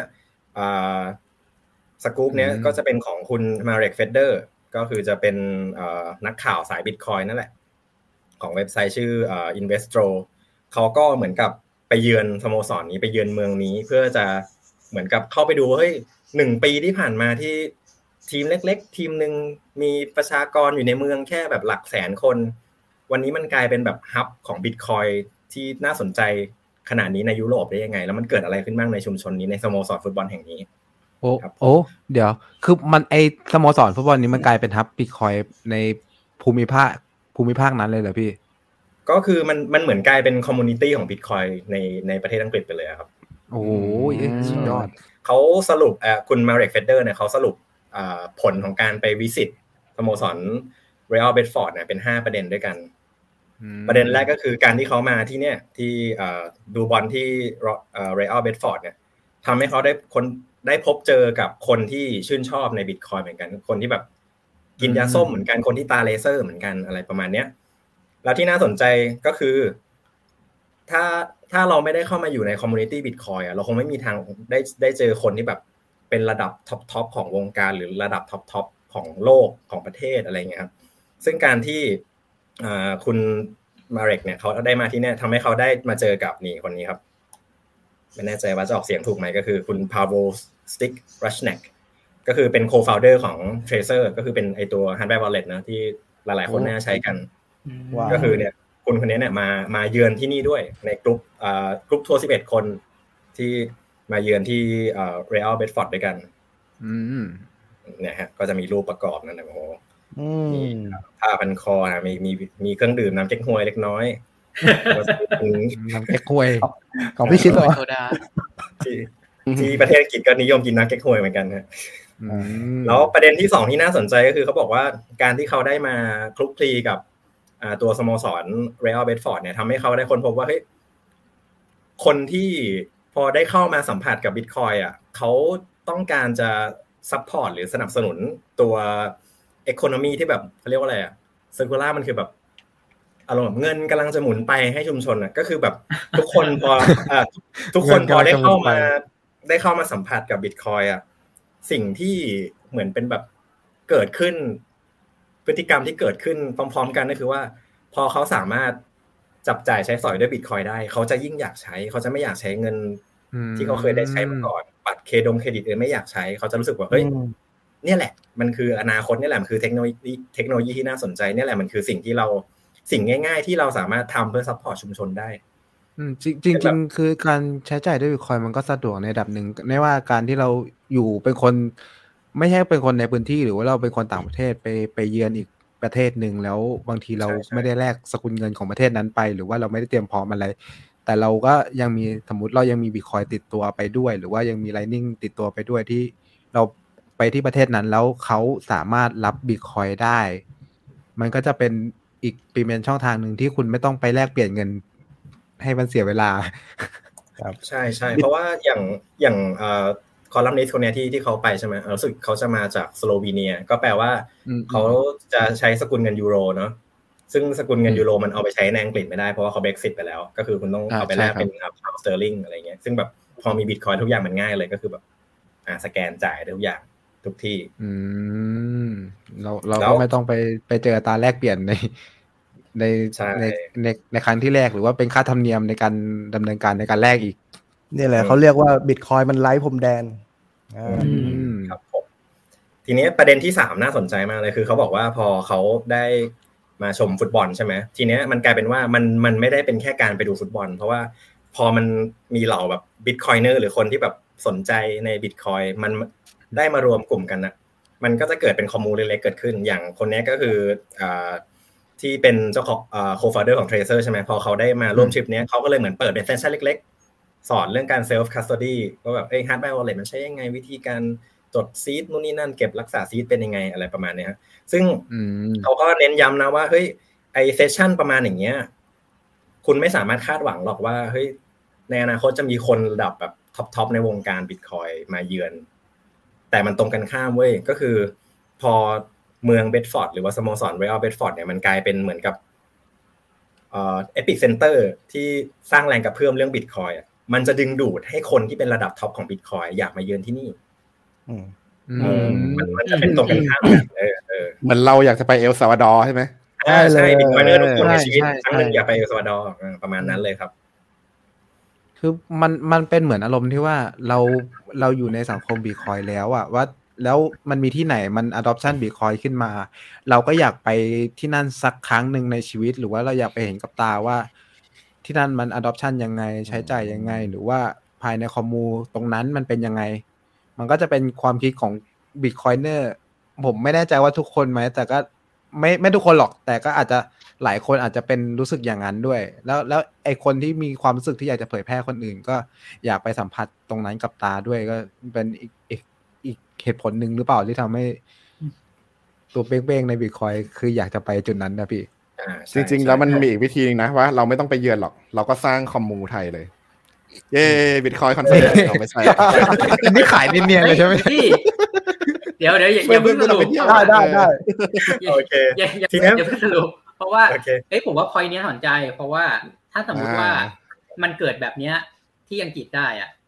สกู๊ปเนี้ยก็จะเป็นของคุณมาเร็กเฟเดอร์ก็คือจะเป็นนักข่าวสาย Bitcoin นั่นแหละของเว็บไซต์ชื่อInvestro เขาก็เหมือนกับไปเยือนสโมสรนี้ไปเยือนเมืองนี้เพื่อจะเหมือนกับเข้าไปดูเฮ้ย1 ปีที่ผ่านมาที่ทีมเล็กๆทีมนึงมีประชากรอยู่ในเมืองแค่แบบหลักแสนคนวันนี้มันกลายเป็นแบบฮับของ Bitcoin ที่น่าสนใจขนาดนี้ในยุโรปได้ยังไงแล้วมันเกิดอะไรขึ้นบ้างในชุมชนนี้ในสโมสรฟุตบอลแห่งนี้โอ้เดี๋ยวคือมันไอสโมสรฟุตบอลนี้มันกลายเป็นฮับ Bitcoin ในภูมิภาคนั้นเลยเหรอพี่ก็คือมันเหมือนกลายเป็นคอมมูนิตี้ของ Bitcoin ในประเทศอังกฤษไปเลยครับโอ้ยสุดยอดเขาสรุปคุณมาเร็กเฟเดอร์เนี่ยเขาสรุปผลของการไปวิสิตสโมสร Real Bedford เนี่ยเป็น5ประเด็นด้วยกันประเด็นแรกก็คือการที่เขามาที่เนี่ยที่ดูบอลที่Real Bedford เนี่ยทำให้เขาได้พบเจอกับคนที่ชื่นชอบใน Bitcoin เหมือนกันคนที่แบบกินยาส้มเหมือนกันคนที่ตาเลเซอร์เหมือนกันอะไรประมาณเนี้ยแล้วที่น่าสนใจก็คือถ้าเราไม่ได้เข้ามาอยู่ในคอมมูนิตี้ Bitcoin เราคงไม่มีทางได้เจอคนที่แบบเป็นระดับท็อปของวงการหรือระดับท็อปของโลกของประเทศอะไรเงี้ยครับซึ่งการที่คุณมาเร็กเนี่ยเขาได้มาที่เนี่ยทำให้เขาได้มาเจอกับนี่คนนี้ครับไม่แน่ใจว่าจะออกเสียงถูกไหมก็คือคุณพาโวสติกรัชเนกก็คือเป็นโคฟาวเดอร์ของ Tracer ก็คือเป็นไอตัว hardware wallet นะที่หลายๆคนน่าใช้กันก็คือเนี่ยคุณคนนี้เนี่ยมาเยือนที่นี่ด้วยในกลุ่มทัวร์11คนที่มาเยือนที่Real Bedford ด้วยกันเนี่ยฮะก็จะมีรูปประกอบนั่นนะโอ้โหมีผ้าพันคอนะมีเครื่องดื่มน้ำเก๊กฮวยเล็กน้อยน้ำเก๊กฮวยของพี่ชิดเหรอที่ประเทศอังกฤษก็นิยมกินน้ำเก๊กฮวยเหมือนกันฮะแล้วประเด็นที่2ที่น่าสนใจก็คือเขาบอกว่าการที่เขาได้มาคลุกคลีกับตัวสโมสร Real Bedford เนี่ยทำให้เขาได้ค้นพบว่าเฮ้ยคนที่พอได้เข้ามาสัมผัสกับ Bitcoin อ่ะเขาต้องการจะซัพพอร์ตหรือสนับสนุนตัว economy ที่แบบเขาเรียกว่าอะไรอ่ะ circular มันคือแบบอารมณ์แบบเงินกำลังจะหมุนไปให้ชุมชนอ่ะก็คือแบบทุกคนพอทุกคนพอได้เข้ามาสัมผัสกับ Bitcoin อ่ะสิ่งที่เหมือนเป็นแบบเกิดขึ้นพฤติกรรมที่เกิดขึ้นพร้อมๆกันก็คือว่าพอเขาสามารถจับจ่ายใช้สอยด้วย Bitcoin ได้เขาจะยิ่งอยากใช้เขาจะไม่อยากใช้เงินที่เขาเคยได้ใช้มาก่อนบัตรเครดิตไม่อยากใช้เขาจะรู้สึกว่าเฮ้ยเนี่ยแหละมันคืออนาคตเนี่ยแหละมันคือเทคโนโลยีที่น่าสนใจเนี่ยแหละมันคือสิ่งง่ายๆที่เราสามารถทำเพื่อซัพพอร์ตชุมชนได้จริงคือการใช้จ่ายด้วย Bitcoin มันก็สะดวกในระดับหนึ่งไม่ว่าการที่เราอยู่เป็นคนไม่ใช่เป็นคนในพื้นที่หรือว่าเราเป็นคนต่างประเทศไปเยือนอีกประเทศนึงแล้วบางทีเราไม่ได้แลกสกุลเงินของประเทศนั้นไปหรือว่าเราไม่ได้เตรียมพร้อมอะไรแต่เราก็ยังมีสมมุติเรายังมี Bitcoin ติดตัวไปด้วยหรือว่ายังมี Lightning ติดตัวไปด้วยที่เราไปที่ประเทศนั้นแล้วเขาสามารถรับ Bitcoin ได้มันก็จะเป็นอีกเป็นช่องทางนึงที่คุณไม่ต้องไปแลกเปลี่ยนเงินให้มันเสียเวลาครับใช่ๆเพราะว่าอย่างคอลัมนิสต์คนนี้ที่เขาไปใช่ไหมรู้สึกเขาจะมาจากสโลวีเนียก็แปลว่าเขาจะใช้สกุลเงินยูโรเนาะซึ่งสกุลเงินยูโรมันเอาไปใช้ในอังกฤษไม่ได้เพราะว่าเขาเบรกซิตไปแล้วก็คือคุณต้องเอาไปแลกเป็นพาวสเตอร์ลิงอะไรเงี้ยซึ่งแบบพอมีบิตคอยน์ทุกอย่างมันง่ายเลยก็คือแบบสแกนจ่ายทุกอย่างทุกที่เราก็ไม่ต้องไปเจออัตราแลกเปลี่ยนในครั้งที่แรกหรือว่าเป็นค่าธรรมเนียมในการดำเนินการในการแลกอีกนี่แหละเขาเรียกว่าบิตคอยน์มันไร้พรมแดนครับผมทีนี้ประเด็นที่3น่าสนใจมากเลยคือเขาบอกว่าพอเขาได้มาชมฟุตบอลใช่ไหมทีนี้มันกลายเป็นว่ามันไม่ได้เป็นแค่การไปดูฟุตบอลเพราะว่าพอมันมีเหล่าแบบบิตคอยเนอร์หรือคนที่แบบสนใจในบิตคอยมันได้มารวมกลุ่มกันนะมันก็จะเกิดเป็นคอมมูนเล็กๆเกิดขึ้นอย่างคนนี้ก็คือที่เป็นเจ้าของโคฟาวเดอร์ของ Tracer ใช่ไหมพอเขาได้มาร่วมทริปนี้เขาก็เลยเหมือนเปิดเป็นเซสชั่นเล็กๆสอนเรื่องการ self custody ว่าแบบhardware wallet มันใช้ยังไงวิธีการจดซีดนู่นนี่นั่นเก็บรักษาซีดเป็นยังไงอะไรประมาณนี้ครับซึ่งเขาก็เน้นย้ำนะว่าเฮ้ยไอเซสชั่นประมาณอย่างเงี้ยคุณไม่สามารถคาดหวังหรอกว่าเฮ้ยในอนาคตจะมีคนระดับแบบท็อปในวงการ Bitcoin มาเยือนแต่มันตรงกันข้ามเว้ยก็คือพอเมืองเบดฟอร์ดหรือว่าสโมสร Real Bedford เนี่ยมันกลายเป็นเหมือนกับEpic Center ที่สร้างแรงกระเพื่อมเรื่อง Bitcoin อ่ะมันจะดึงดูดให้คนที่เป็นระดับท็อปของ Bitcoin อยากมาเยือนที่นี่มันจะเป็นตรงกันข้ามเหมือนเราอยากจะไปเอลซัลวาดอร์ใช่ไหมใช่ Bitcoiner ทุกคนในชีวิตครั้งนึงอยากไปเอลซัลวาดอร์ประมาณนั้นเลยครับคือมันเป็นเหมือนอารมณ์ที่ว่าเราอยู่ในสังคม Bitcoin แล้วอ่ะว่าแล้วมันมีที่ไหนมัน adoption Bitcoin ขึ้นมาเราก็อยากไปที่นั่นสักครั้งหนึ่งในชีวิตหรือว่าเราอยากไปเห็นกับตาว่าที่นั่นมัน adoption ยังไงใช้จ่ายยังไงหรือว่าภายในคอมมูตรงนั้นมันเป็นยังไงมันก็จะเป็นความคิดของ Bitcoiner ผมไม่แน่ใจว่าทุกคนไหมแต่ก็ไม่ทุกคนหรอกแต่ก็อาจจะหลายคนอาจจะเป็นรู้สึกอย่างนั้นด้วยแล้วไอ้คนที่มีความรู้สึกที่อยากจะเผยแพร่คนอื่นก็อยากไปสัมผัสตรงนั้นกับตาด้วยก็เป็นอีกเหตุผลหนึ่งหรือเปล่าที่ทำให้ตัวเป้งๆใน Bitcoin คืออยากจะไปจุดนั้นนะพี่จริงๆแล้วมันมีอีกวิธีนึงนะว่าเราไม่ต้องไปเยือนหรอกเราก็สร้างคอมมูไทยเลยเย้ Bitcoin คอนเสิร์ตเราไม่ใช่นี่ขายเนียนๆเลยใช่ไหมพี่เดี๋ยวอย่าเพิ่งสรุปได้โอเคทีนี้อย่าเพิ่งสรุปเพราะว่าผมว่าพอยต์นี้สนใจเพราะว่าถ้าสมมุติว่ามันเกิดแบบเนี้ยที่อังกฤษได้อ่ะ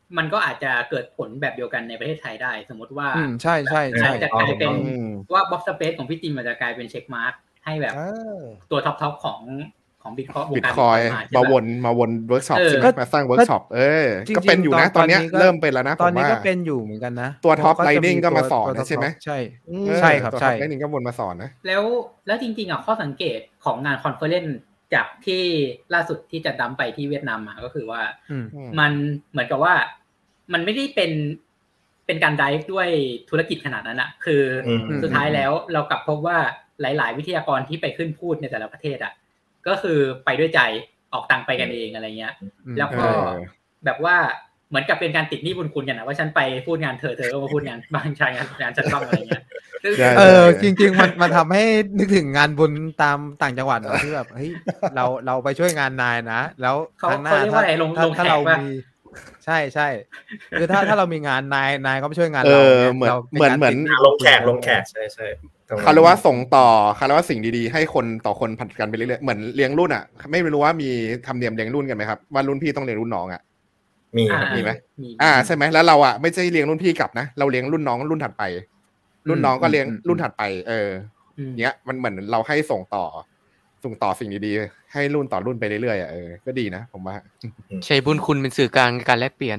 มันก็อาจจะเกิดผลแบบเดียวกันในประเทศไทยได้สมมติว่าใช่จะกลายเป็นว่า Box Space ของพี่จิมมันจะกลายเป็นเช็คมาร์คให้แบบตัวท็อปของ Bitcoin มาวนเวิร์คช็อปใช่ไหมมาสร้างเวิร์คช็อปก็เป็นอยู่นะตอนนี้เริ่มเป็นแล้วนะตอนนี้ก็เป็นอยู่เหมือนกันนะตัวท็อปไลนิ่งก็มาสอนใช่ไหมใช่ครับใช่ไลนิ่งก็วนมาสอนนะแล้วจริงๆข้อสังเกตของงานคอนเฟอเรนซ์จากที่ล่าสุดที่จะดัมไปที่เวียดนามมาก็คือว่ามันเหมือนกับว่ามันไม่ได้เป็นการไดฟ์ด้วยธุรกิจขนาดนั้นอะคือสุดท้ายแล้วเรากลับพบว่าหลายๆวิทยากรที่ไปขึ้นพูดในแต่ละประเทศอะก็คือไปด้วยใจออกตังไปกันเองอะไรเงี้ยแล้วก็แบบว่าเหมือนกับเป็นการติดหนี้บุญคุณกันนะว่าฉันไปพูดงานเธอก็มาพูดงานบางชายงานฉันบ้างอะไรเงี้ยจริงๆมันทำให้นึกถึงงานบุญตามต่างจังหวัดที่แบบเฮ้ยเราไปช่วยงานนายนะแล้วครั้งหน้าถ้าเรามีใช่คือถ้าเรามีงานนายก็ไปช่วยงานเราเหมือนลงแขกใช่เขาเรียกว่าส่งต่อเขาเรียกว่าสิ่งดีๆให้คนต่อคนผัดกันไปเรื่อยๆเหมือนเลี้ยงรุ่นอ่ะไม่รู้ว่ามีธรรมเนียมเลี้ยงรุ่นกันไหมครับว่ารุ่นพี่ต้องเลี้ยงรุ่นน้องอ่ะมีไหมใช่ไหมแล้วเราอ่ะไม่ใช่เลี้ยงรุ่นพี่กลับนะเราเลี้ยงรุ่นน้องรุ่นถัดไปรุ่นน้องก็เลี้ยงรุ่นถัดไปเนี้ยมันเหมือนเราให้ส่งต่อสิ่งดีๆให้รุ่นต่อรุ่นไปเรื่อยๆก็ดีนะผมว่าใช้บุญคุณเป็นสื่อกลางการแลกเปลี่ยน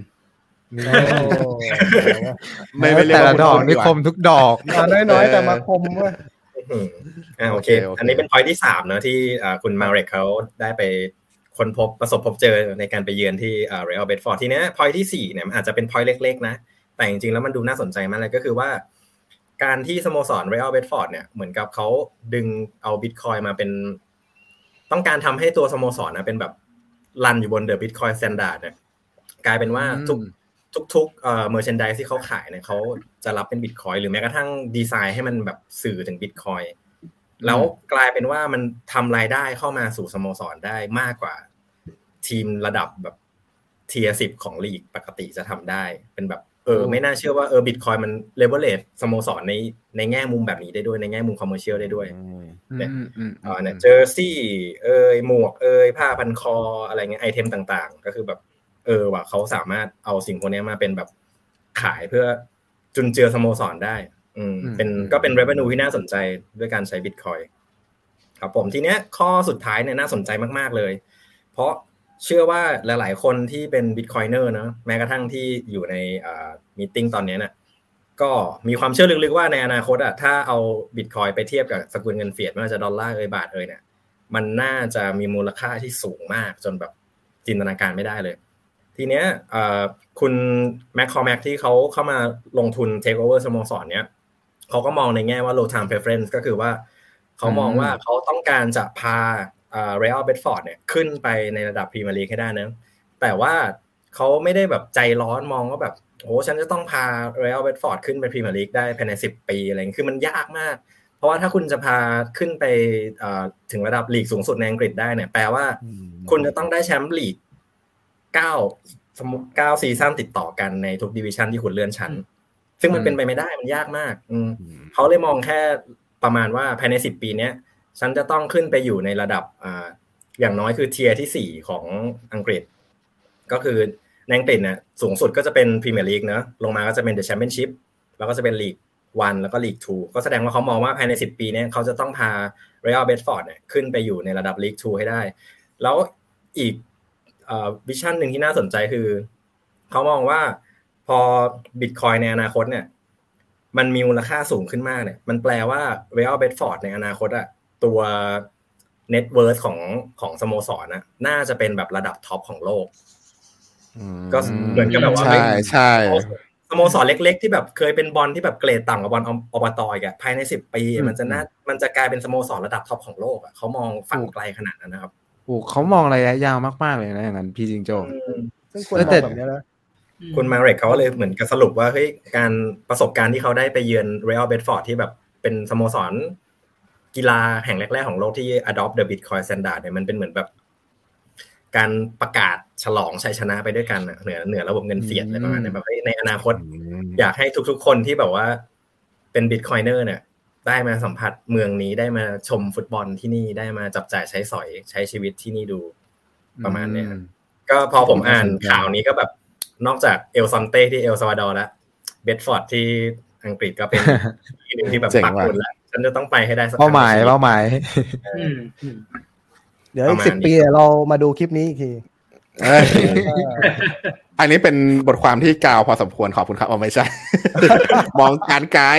ไม่แต่ละดอกนี่คมทุกดอกน้อยๆแต่มาคมเว้ยโอเคอันนี้เป็น point ที่3นะที่คุณมาเร็กเขาได้ไปค้นพบประสบพบเจอในการไปเยือนที่Real Bedford ทีเนี้ย point ที่4เนี่ยมันอาจจะเป็น point เล็กๆนะแต่จริงๆแล้วมันดูน่าสนใจมากเลยก็คือว่าการที่สโมสร Real Bedford เนี่ยเหมือนกับเขาดึงเอา Bitcoin มาเป็นต้องการทำให้ตัวสโมสรนะเป็นแบบรันอยู่บน The Bitcoin Standard เนี่ยกลายเป็นว่าทุกmerchandise ที่เขาขายเนี่ยเขาจะรับเป็น Bitcoin หรือแม้กระทั่งดีไซน์ให้มันแบบสื่อถึง Bitcoin แล้วกลายเป็นว่ามันทำรายได้เข้ามาสู่สโมสรได้มากกว่าทีมระดับแบบ Tier 10ของลีกปกติจะทำได้เป็นแบบไม่น่าเชื่อว่าBitcoin มัน leverage สโมสรในแง่มุมแบบนี้ได้ด้วยในแง่มุม commercial ได้ด้วยเนี่ยเจอร์ซี่หมวกผ้าพันคออะไรเงี้ยไอเทมต่างๆก็คือแบบว่าเขาสามารถเอาสิ่งพวกนี้มาเป็นแบบขายเพื่อจุนเจือสโมสรได้ก็เป็น revenue ที่น่าสนใจด้วยการใช้ Bitcoin ครับผมทีเนี้ยข้อสุดท้ายเนี่ยน่าสนใจมากๆเลยเพราะเชื่อว่าหลายๆคนที่เป็น Bitcoiner นะแม้กระทั่งที่อยู่ในมีตติ้งตอนนี้น่ะก็มีความเชื่อลึกๆว่าในอนาคตถ้าเอา Bitcoin ไปเทียบกับสกุลเงินเฟียตไม่ว่าจะดอลลาร์บาทเนี่ยมันน่าจะมีมูลค่าที่สูงมากจนแบบจินตนาการไม่ได้เลยทีเนี้ยคุณแมคคอแมคที่เขาเข้ามาลงทุน take over สโมสรเนี้ยเขาก็มองในแง่ว่า low time preference ก็คือว่าเขามองว่าเขาต้องการจะพาReal Bedford เนี่ยขึ้นไปในระดับพรีเมียร์ลีกให้ได้นะแต่ว่าเขาไม่ได้แบบใจร้อนมองว่าแบบโอ้ฉันจะต้องพา Real Bedford ขึ้นไปพรีเมียร์ลีกได้ภายใน10ปีอะไรคือมันยากมากเพราะว่าถ้าคุณจะพาขึ้นไปถึงระดับลีกสูงสุดในอังกฤษได้เนี่ยแปลว่าคุณจะต้องได้แชมป์ลีก9ซีซั่นติดต่อกันในทุกดิวิชั่นที่คุณเลื่อนชั้นซึ่งมันเป็นไปไม่ได้มันยากมากเขาเลยมองแค่ประมาณว่าภายใน10ปีเนี้ยฉันจะต้องขึ้นไปอยู่ในระดับอย่างน้อยคือเทียร์ที่4ของอังกฤษก็คือในอังกฤษเนี่ยสูงสุดก็จะเป็นพรีเมียร์ลีกนะลงมาก็จะเป็นเดอะแชมเปี้ยนชิพแล้วก็จะเป็นลีก1แล้วก็ลีก2ก็แสดงว่าเขามองว่าภายใน10ปีเนี่ยเขาจะต้องพา Real Bedford เนี่ยขึ้นไปอยู่ในระดับลีก2ให้ได้แล้วอีกวิชั่นนึงที่น่าสนใจคือเขามองว่าพอ Bitcoin ในอนาคตเนี่ยมันมีมูลค่าสูงขึ้นมากเนี่ยมันแปลว่า Real Bedford ในอนาคตตัว net worth ของสโมสรน่าจะเป็นแบบระดับท็อปของโลกก็เหมือนกับแบบว่าใช่สโมสรเล็กๆที่แบบเคยเป็นบอลที่แบบเกรดต่ำกว่าบอลอบตอีกภายใน10ปีมันจะกลายเป็นสโมสรระดับท็อปของโลกเขามองฝันไกลขนาดนั้นนะครับเขามองระยะยาวมากๆเลยนะอย่างนั้นพี่จิงโจ้ซึ่งควรมองแบบนี้นะคุณมาเร็กเขาเลยเหมือนกับสรุปว่าเฮ้ยการประสบการณ์ที่เขาได้ไปเยือน Real Bedford ที่แบบเป็นสโมสรกีฬาแห่งแรกๆของโลกที่ adopt the Bitcoin standard เนี่ยมันเป็นเหมือนแบบการประกาศฉลองชัยชนะไปด้วยกันเหนือระบบเงินเฟียตอะไรประมาณนี้แบบในอนาคตอยากให้ทุกๆคนที่แบบว่าเป็น Bitcoiner เนี่ยได้มาสัมผัสเมืองนี้ได้มาชมฟุตบอลที่นี่ได้มาจับจ่ายใช้สอยใช้ชีวิตที่นี่ดูประมาณนี้ก็พอผมอ่านข่าวนี้ก็แบบนอกจากเอลซอนเต้ที่เอลซัลวาดอร์แล้วเบดฟอร์ดที่อังกฤษก็เป็นที่นึงที่แบบปักหมุดแล้วฉันจะต้องไปให้ได้สักเป้าหมายเดี๋ยวอีก10 ปีเรามาดูคลิปนี้อีกทีอันนี้เป็นบทความที่กาวพอสมควรขอบคุณครับไม่ใช่ มองการไกล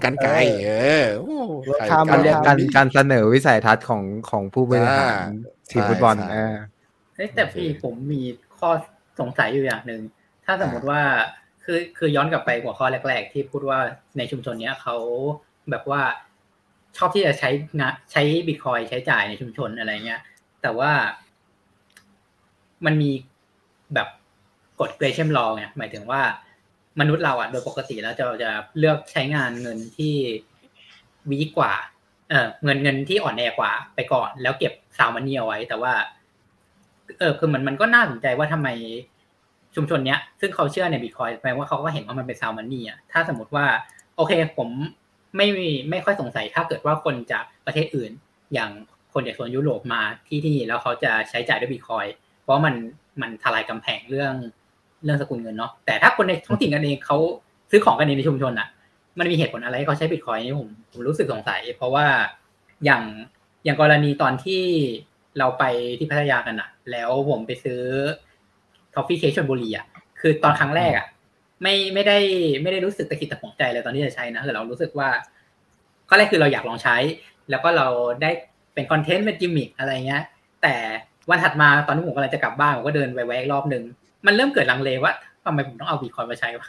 การเรียกการเสนอวิสัยทัศน์ของผู้บริหารทีมฟุตบอลแต่พี่ผมมีข้อสงสัยอยู่อย่างนึงถ้าสมมติว่าคือย้อนกลับไปหัวข้อแรกๆที่พูดว่าในชุมชนเนี้ยเขาแบบว่าชอบที่จะใช้บิตคอยน์ใช้จ่ายในชุมชนอะไรเงี้ยแต่ว่ามันมีแบบกฎ Gresham Law ไงหมายถึงว่ามนุษย์เราโดยปกติแล้วจะเลือกใช้งานเงินที่วีกว่าเงินที่อ่อนแอกว่าไปก่อนแล้วเก็บซาวมันนี่เอาไว้แต่ว่าคือมันก็น่าสนใจว่าทำไมชุมชนเนี้ยซึ่งเขาเชื่อใน Bitcoin แปลว่าเขาก็เห็นว่ามันเป็นซาวมันนี่ถ้าสมมติว่าโอเคผมไม่ค่อยสงสัยถ้าเกิดว่าคนจากประเทศอื่นอย่างคนจากโซนยุโรปมาที่นี่แล้วเขาจะใช้จ่ายด้วย Bitcoin เพราะมันทลายกำแพงเรื่องสกุลเงินเนาะแต่ถ้าคนในท้องถิ่นกันเองเขาซื้อของกันเองในชุมชนมันมีเหตุผลอะไรให้เขาใช้ Bitcoin นี่ผมรู้สึกสงสัยเพราะว่าอย่างกรณีตอนที่เราไปที่พัทยากันแล้วผมไปซื้อทอฟฟี่เค้กชลบุรีคือตอนครั้งแรกไม่ได้รู้สึกตะขิดตะขวงใจเลยตอนที่จะใช้นะคือเรารู้สึกว่าข้อแรกคือเราอยากลองใช้แล้วก็เราได้เป็นคอนเทนต์เป็นกิมมิคอะไรเงี้ยแต่วันถัดมาตอนที่ผมกำลังจะกลับบ้านผมก็เดินไปแวะรอบนึงมันเริ่มเกิดลังเลว่าทำไมผมต้องเอาบิตคอยน์มาใช้วะ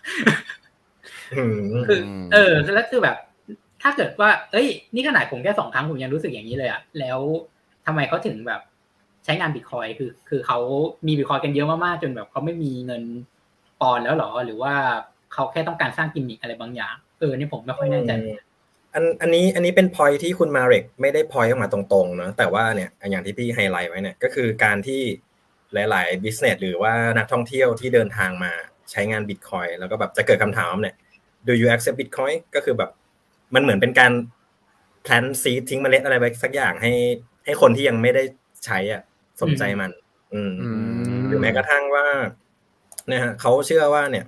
คือแล้วคือแบบถ้าเกิดว่านี่ขนาดผมแค่2 ครั้งผมยังรู้สึกอย่างนี้เลยแล้วทำไมเขาถึงแบบใช้งานบิตคอยน์คือเขามีบิตคอยน์กันเยอะมากๆจนแบบเขาไม่มีเงินปอนแล้วหรอหรือว่าเขาแค่ต้องการสร้างกิมมิคอะไรบางอย่างนี่ผมไม่ค่อยแน่ใจอันนี้เป็น point ที่คุณมาเร็กไม่ได้ point ออกมาตรงๆเนาะแต่ว่าเนี่ยอย่างที่พี่ไฮไลท์ไว้เนี่ยก็คือการที่หลายๆ business หรือว่านักท่องเที่ยวที่เดินทางมาใช้งาน Bitcoin แล้วก็แบบจะเกิดคำถามเนี่ย Do you accept Bitcoin ก็คือแบบมันเหมือนเป็นการ plant seed ทิ้งเมล็ดอะไรไว้สักอย่างให้คนที่ยังไม่ได้ใช้สนใจมันหรือแม้กระทั่งว่าเนี่ยฮะเขาเชื่อว่าเนี่ย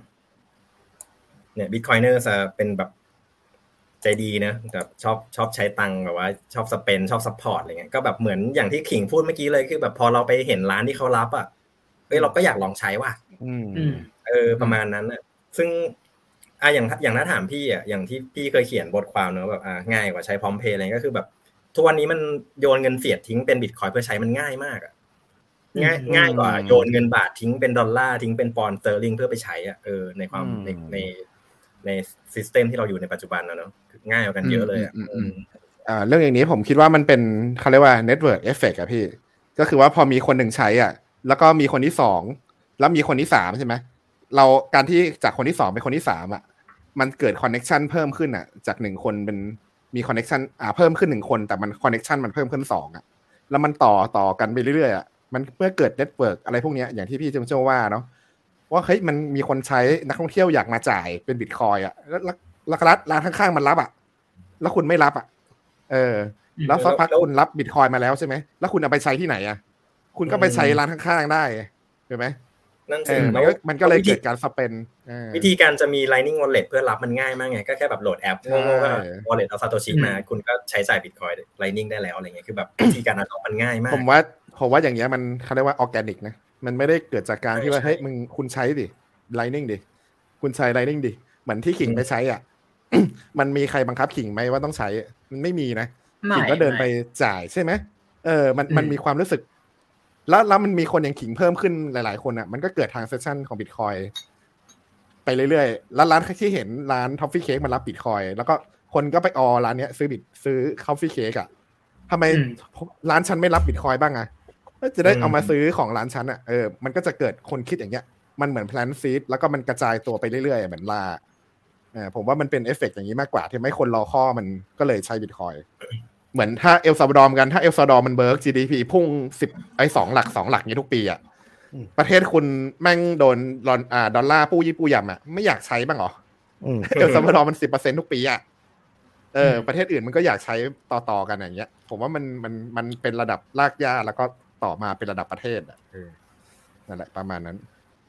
Bitcoiner จะเป็นแบบใจดีนะแบบชอบใช้ตังค์แบบว่าชอบสเปนชอบซัพพอร์ตอะไรเงี้ยก็แบบเหมือนอย่างที่ขิงพูดเมื่อกี้เลยคือแบบพอเราไปเห็นร้านที่เขารับเราก็อยากลองใช้ว่ะประมาณนั้นน่ะซึ่งอย่างถ้าถามพี่อย่างที่พี่เคยเขียนบทความเนอะแบบง่ายกว่าใช้พร้อมเพย์อะไรก็คือแบบทุกวันนี้มันโยนเงินเฟียดทิ้งเป็นบิตคอยน์เพื่อใช้มันง่ายมากง่ายกว่าโยนเงินบาททิ้งเป็นดอลลาร์ทิ้งเป็นปอนด์สเตอร์ลิงเพื่อไปใช้ในความในซิสเต็มที่เราอยู่ในปัจจุบันเนอะง่ายกว่ากันเยอะเลยเรื่องอย่างนี้ผมคิดว่ามันเป็นเขาเรียกว่า network effect พี่ก็คือว่าพอมีคนหนึ่งใช้แล้วก็มีคนที่2แล้วมีคนที่3ใช่ไหมเราการที่จากคนที่2เป็นคนที่3มันเกิด connection เพิ่มขึ้นจาก1คนเป็นมี connection เพิ่มขึ้น1คนแต่มัน connection มันเพิ่มขึ้น2แล้วมันต่อกันไปเรื่อยๆมันเมื่อเกิด network อะไรพวกนี้อย่างที่พี่เจ้าว่าเนาะว่าเฮ้ยมันมีคนใช้นักท่องเที่ยวอยากมาจ่ายเป็นบิตคอยน์แล้วร้านข้างๆมันรับแล้วคุณไม่รับแล้วสักพักคุณรับบิตคอยน์มาแล้วใช่ไหมแล้วคุณเอาไปใช้ที่ไหนคุณก็ไปใช้ร้านข้างๆได้ใช่ไหมนั่นสิมันก็เลยเกิดการสเปนวิธีการจะมี Lightning Wallet เพื่อรับมันง่ายมากไงก็แค่แบบโหลดแอปงงๆก็ Wallet เอา Satoshi มาคุณก็ใช้จ่าย Bitcoin Lightning ได้แล้วอะไรเงี้ยคือแบบวิธีการเอามันง่ายมากผมว่าอย่างเงี้ยมันเขาเรียกว่าออร์แกนิกนะมันไม่ได้เกิดจากการที่ว่าเฮ้ยคุณใช้ดิ Lightning ดิคุณใช้ Lightning ดิเหมือนที่ขิงไปใช้มันมีใครบังคับขิงไหมว่าต้องใช้มันไม่มีนะขิงก็เดินไปจ่ายใช่ไหมมันมีความรู้สึกแล้วมันมีคนอย่างขิงเพิ่มขึ้นหลายๆคนมันก็เกิดทางเซสชั่นของ Bitcoin ไปเรื่อยๆแล้วร้านที่เห็นร้าน Toffee Cake มันรับ Bitcoin แล้วก็คนก็ไปร้านเนี้ยซื้อ Coffee Cake ทำไมร้านฉันไม่รับ Bitcoin บ้างจะได้เอามาซื้อของร้านฉันมันก็จะเกิดคนคิดอย่างเงี้ยมันเหมือน plant seed แล้วก็มันกระจายตัวไปเรื่อยๆเหมือนผมว่ามันเป็นเอฟเฟกต์อย่างนี้มากกว่าที่ไม่คนรอข้อมันก็เลยใช้ Bitcoin เหมือนถ้าเอลซัลวาดอร์กันถ้าเอลซัลวาดอร์มันเบิร์ก GDP พุ่ง2 หลักนี้ทุกปีประเทศคุณแม่งโดนดอลลาร์ปู้ยี่ปู้ยำไม่อยากใช้บ้างเหรอเอลซัลวาดอร์มัน 10% ทุกปีประเทศอื่นมันก็อยากใช้ต่อกันอย่างเงี้ยผมว่ามันเป็นระดับรากหญ้าแล้วก็ต่อมาเป็นระดับประเทศนั่นแหละประมาณนั้น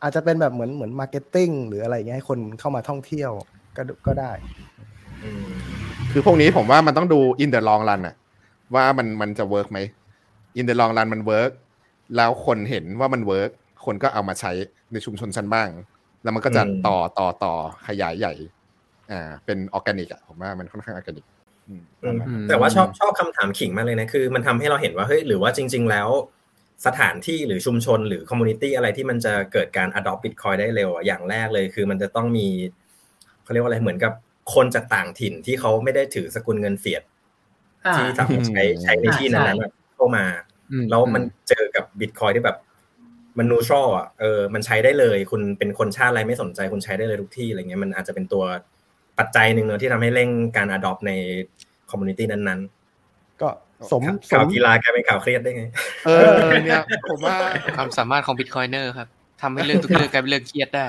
อาจจะเป็นแบบเหมือนมาร์เก็ตติ้งหรืออะไรเงี้ยให้คนเข้ามาท่องเที่ยวก็ได้คือพวกนี้ผมว่ามันต้องดู in the long run อะว่ามันจะ work ไหม in the long run มัน work แล้วคนเห็นว่ามัน work คนก็เอามาใช้ในชุมชนชั้นบ้างแล้วมันก็จะต่อขยายใหญ่เป็นออร์แกนิกอะผมว่ามันค่อนข้างออร์แกนิกแต่ว่าชอบคำถามขิงมากเลยนะคือมันทำให้เราเห็นว่าเฮ้ยหรือว่าจริงๆแล้วสถานที่หรือชุมชนหรือคอมมูนิตี้อะไรที่มันจะเกิดการ adopt Bitcoin ได้เร็วอย่างแรกเลยคือมันจะต้องมีเขาเรียกว่าอะไรเหมือนกับคนจากต่างถิ่นที่เขาไม่ได้ถือสกุลเงินเฟียดที่สามารถใช้ในที่นั้นๆเข้ามาแล้วมันเจอกับ Bitcoin ที่แบบมันนูทรัลอ่ะมันใช้ได้เลยคุณเป็นคนชาติอะไรไม่สนใจคุณใช้ได้เลยทุกที่อะไรเงี้ยมันอาจจะเป็นตัวปัจจัยนึงเนอะที่ทำให้เร่งการ adopt ในคอมมูนิตี้นั้นๆก็ข่าวกีฬากลายเป็นข่าวเครียดได้ไงเนี่ยผมว่าความสามารถของ Bitcoiner ครับทำให้เรื่องทุกเรื่องกลายเป็นเรื่องเครียดได้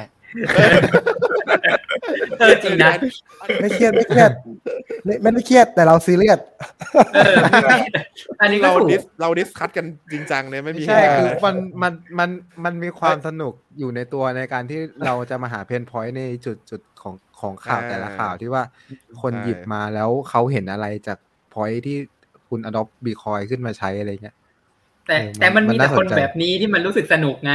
จริงนะไม่เครียดไม่ได้เครียดแต่เราซีเรียสอันนี้เราดิสคัสกันจริงจังเลยไม่มีใช่คือมันมีความสนุกอยู่ในตัวในการที่เราจะมาหาเพนพอยต์ในจุดของข่าวแต่ละข่าวที่ว่าคนหยิบมาแล้วเขาเห็นอะไรจากพอยต์ที่คุณ adopt Bitcoin ขึ้นมาใช้อะไรเงี้ยแต่มันมีแต่คนแบบนี้ที่มันรู้สึกสนุกไง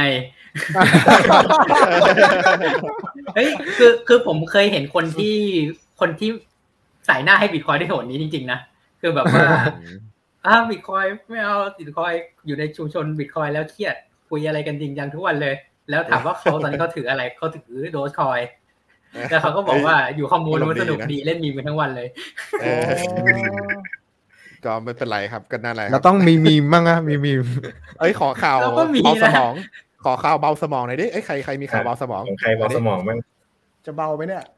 เฮ้ยคือผมเคยเห็นคนที่ใส่หน้าให้ Bitcoin ได้โหดนี้จริงๆนะคือแบบว่าBitcoin ไม่เอา Bitcoin อยู่ในชุมชน Bitcoin แล้วเครียดคุยอะไรกันจริงจังทุกวันเลยแล้วถามว่าเขาตอนนี้เขาถืออะไรเขาถือ Dogecoin แล้วเขาก็บอกว่าอยู่คอมมูนมันสนุกดีเล่นมีมกันทั้งวันเลยก็ไม่เป็นไรครับก็น่าอะไรเราต้องมีมีมบ้างอะมีมีมขอข่าวเบาสมองขอข่าวเบาสมองหน่อยดิใครมีข่าวเบาสมองใครเบาสมองบ้างจะเบาไหมเนี่ย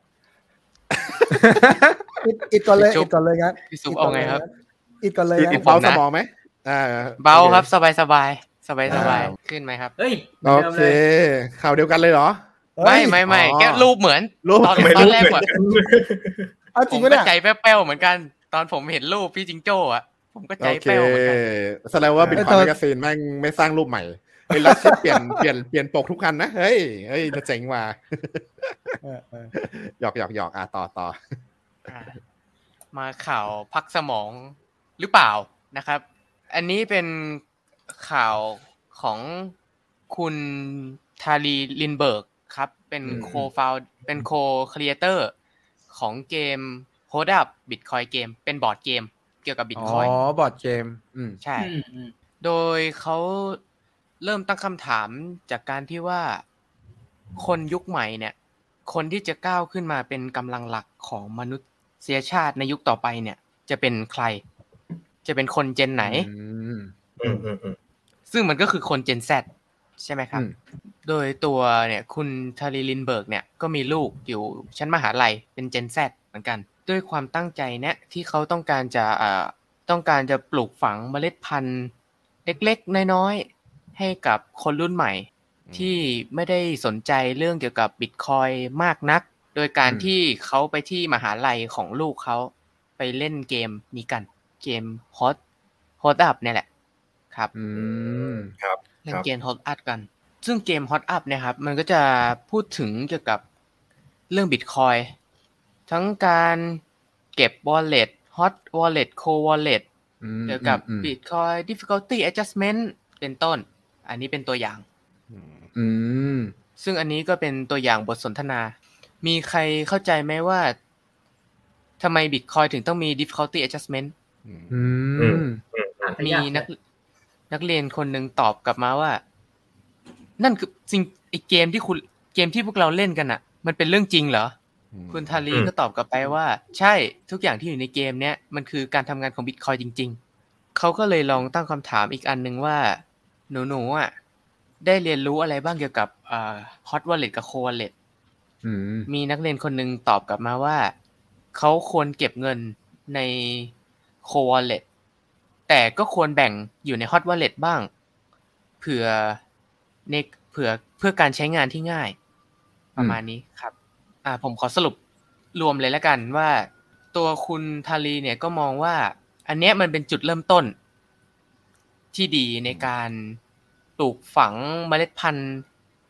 อิดก่อนเลยงั้นพี่ซุปเอาไงครับอิดก่อนเลยเบาสมองไหมเบาครับสบายขึ้นไหมครับเฮ้ยโอเคข่าวเดียวกันเลยเหรอไม่แค่รูปเหมือนตอนแรกแบบผมก็ใจแป้วๆเหมือนกันตอนผมเห็นรูปพี่จิงโจ้อะผมก็ใจแป้วเหมือนกันแสดงว่าBitcoin Magazineแม่งไม่สร้างรูปใหม่แล้วเปลี่ยนปกทุกคันนะเฮ้ยจะเจ๋งว่ะหยอกต่อมาข่าวพักสมองหรือเปล่านะครับอันนี้เป็นข่าวของคุณทารีลินเบิร์กครับเป็นเป็นโคครีเอเตอร์ของเกมHold Up Bitcoin เกมเป็นบอร์ดเกมเกี่ยวกับ Bitcoin บอร์ดเกมใช่โดยเขาเริ่มตั้งคำถามจากการที่ว่าคนยุคใหม่เนี่ยคนที่จะก้าวขึ้นมาเป็นกำลังหลักของมนุษยชาติในยุคต่อไปเนี่ยจะเป็นใครจะเป็นคนเจนไหนซึ่งมันก็คือคนเจน Z ใช่ไหมครับโดยตัวเนี่ยคุณทารีลินเบิร์กเนี่ยก็มีลูกอยู่ชั้นมหาลัยเป็นเจน Z เหมือนกันด้วยความตั้งใจเนี่ยที่เขาต้องการจะปลูกฝังเมล็ดพันธุ์เล็กๆน้อยๆให้กับคนรุ่นใหม่ที่ไม่ได้สนใจเรื่องเกี่ยวกับ Bitcoin มากนักโดยการที่เขาไปที่มหาลัยของลูกเขาไปเล่นเกมนี้กันเกม Hot Up เนี่ยแหละครับครับเล่นเกม Hot Up กันซึ่งเกม Hot Up เนี่ยครับมันก็จะพูดถึงเกี่ยวกับเรื่อง Bitcoin ทั้งการเก็บ wallet hot wallet cold wallet เกี่ยวกับ Bitcoin difficulty adjustment เป็นต้นอันนี้เป็นตัวอย่างซึ่งอันนี้ก็เป็นตัวอย่างบทสนทนามีใครเข้าใจไหมว่าทำไม Bitcoin ถึงต้องมี difficulty adjustment มีนักเรียนคนหนึ่งตอบกลับมาว่านั่นคือสิ่งไอ้เกมที่พวกเราเล่นกันอ่ะมันเป็นเรื่องจริงเหรอคุณทารีก็ตอบกลับไปว่าใช่ทุกอย่างที่อยู่ในเกมเนี้ยมันคือการทำงานของ Bitcoin จริงๆเขาก็เลยลองตั้งคำถามอีกอันนึงว่าหนูอ่ะได้เรียนรู้อะไรบ้างเกี่ยวกับhot wallet กับ cold wallet มีนักเรียนคนนึงตอบกลับมาว่าเขาควรเก็บเงินใน cold wallet แต่ก็ควรแบ่งอยู่ใน hot wallet บ้างเพื่อการใช้งานที่ง่ายประมาณนี้ครับผมขอสรุปรวมเลยแล้วกันว่าตัวคุณทารีเนี่ยก็มองว่าอันเนี้ยมันเป็นจุดเริ่มต้นที่ดีในการปลูกฝังเมล็ดพันธุ์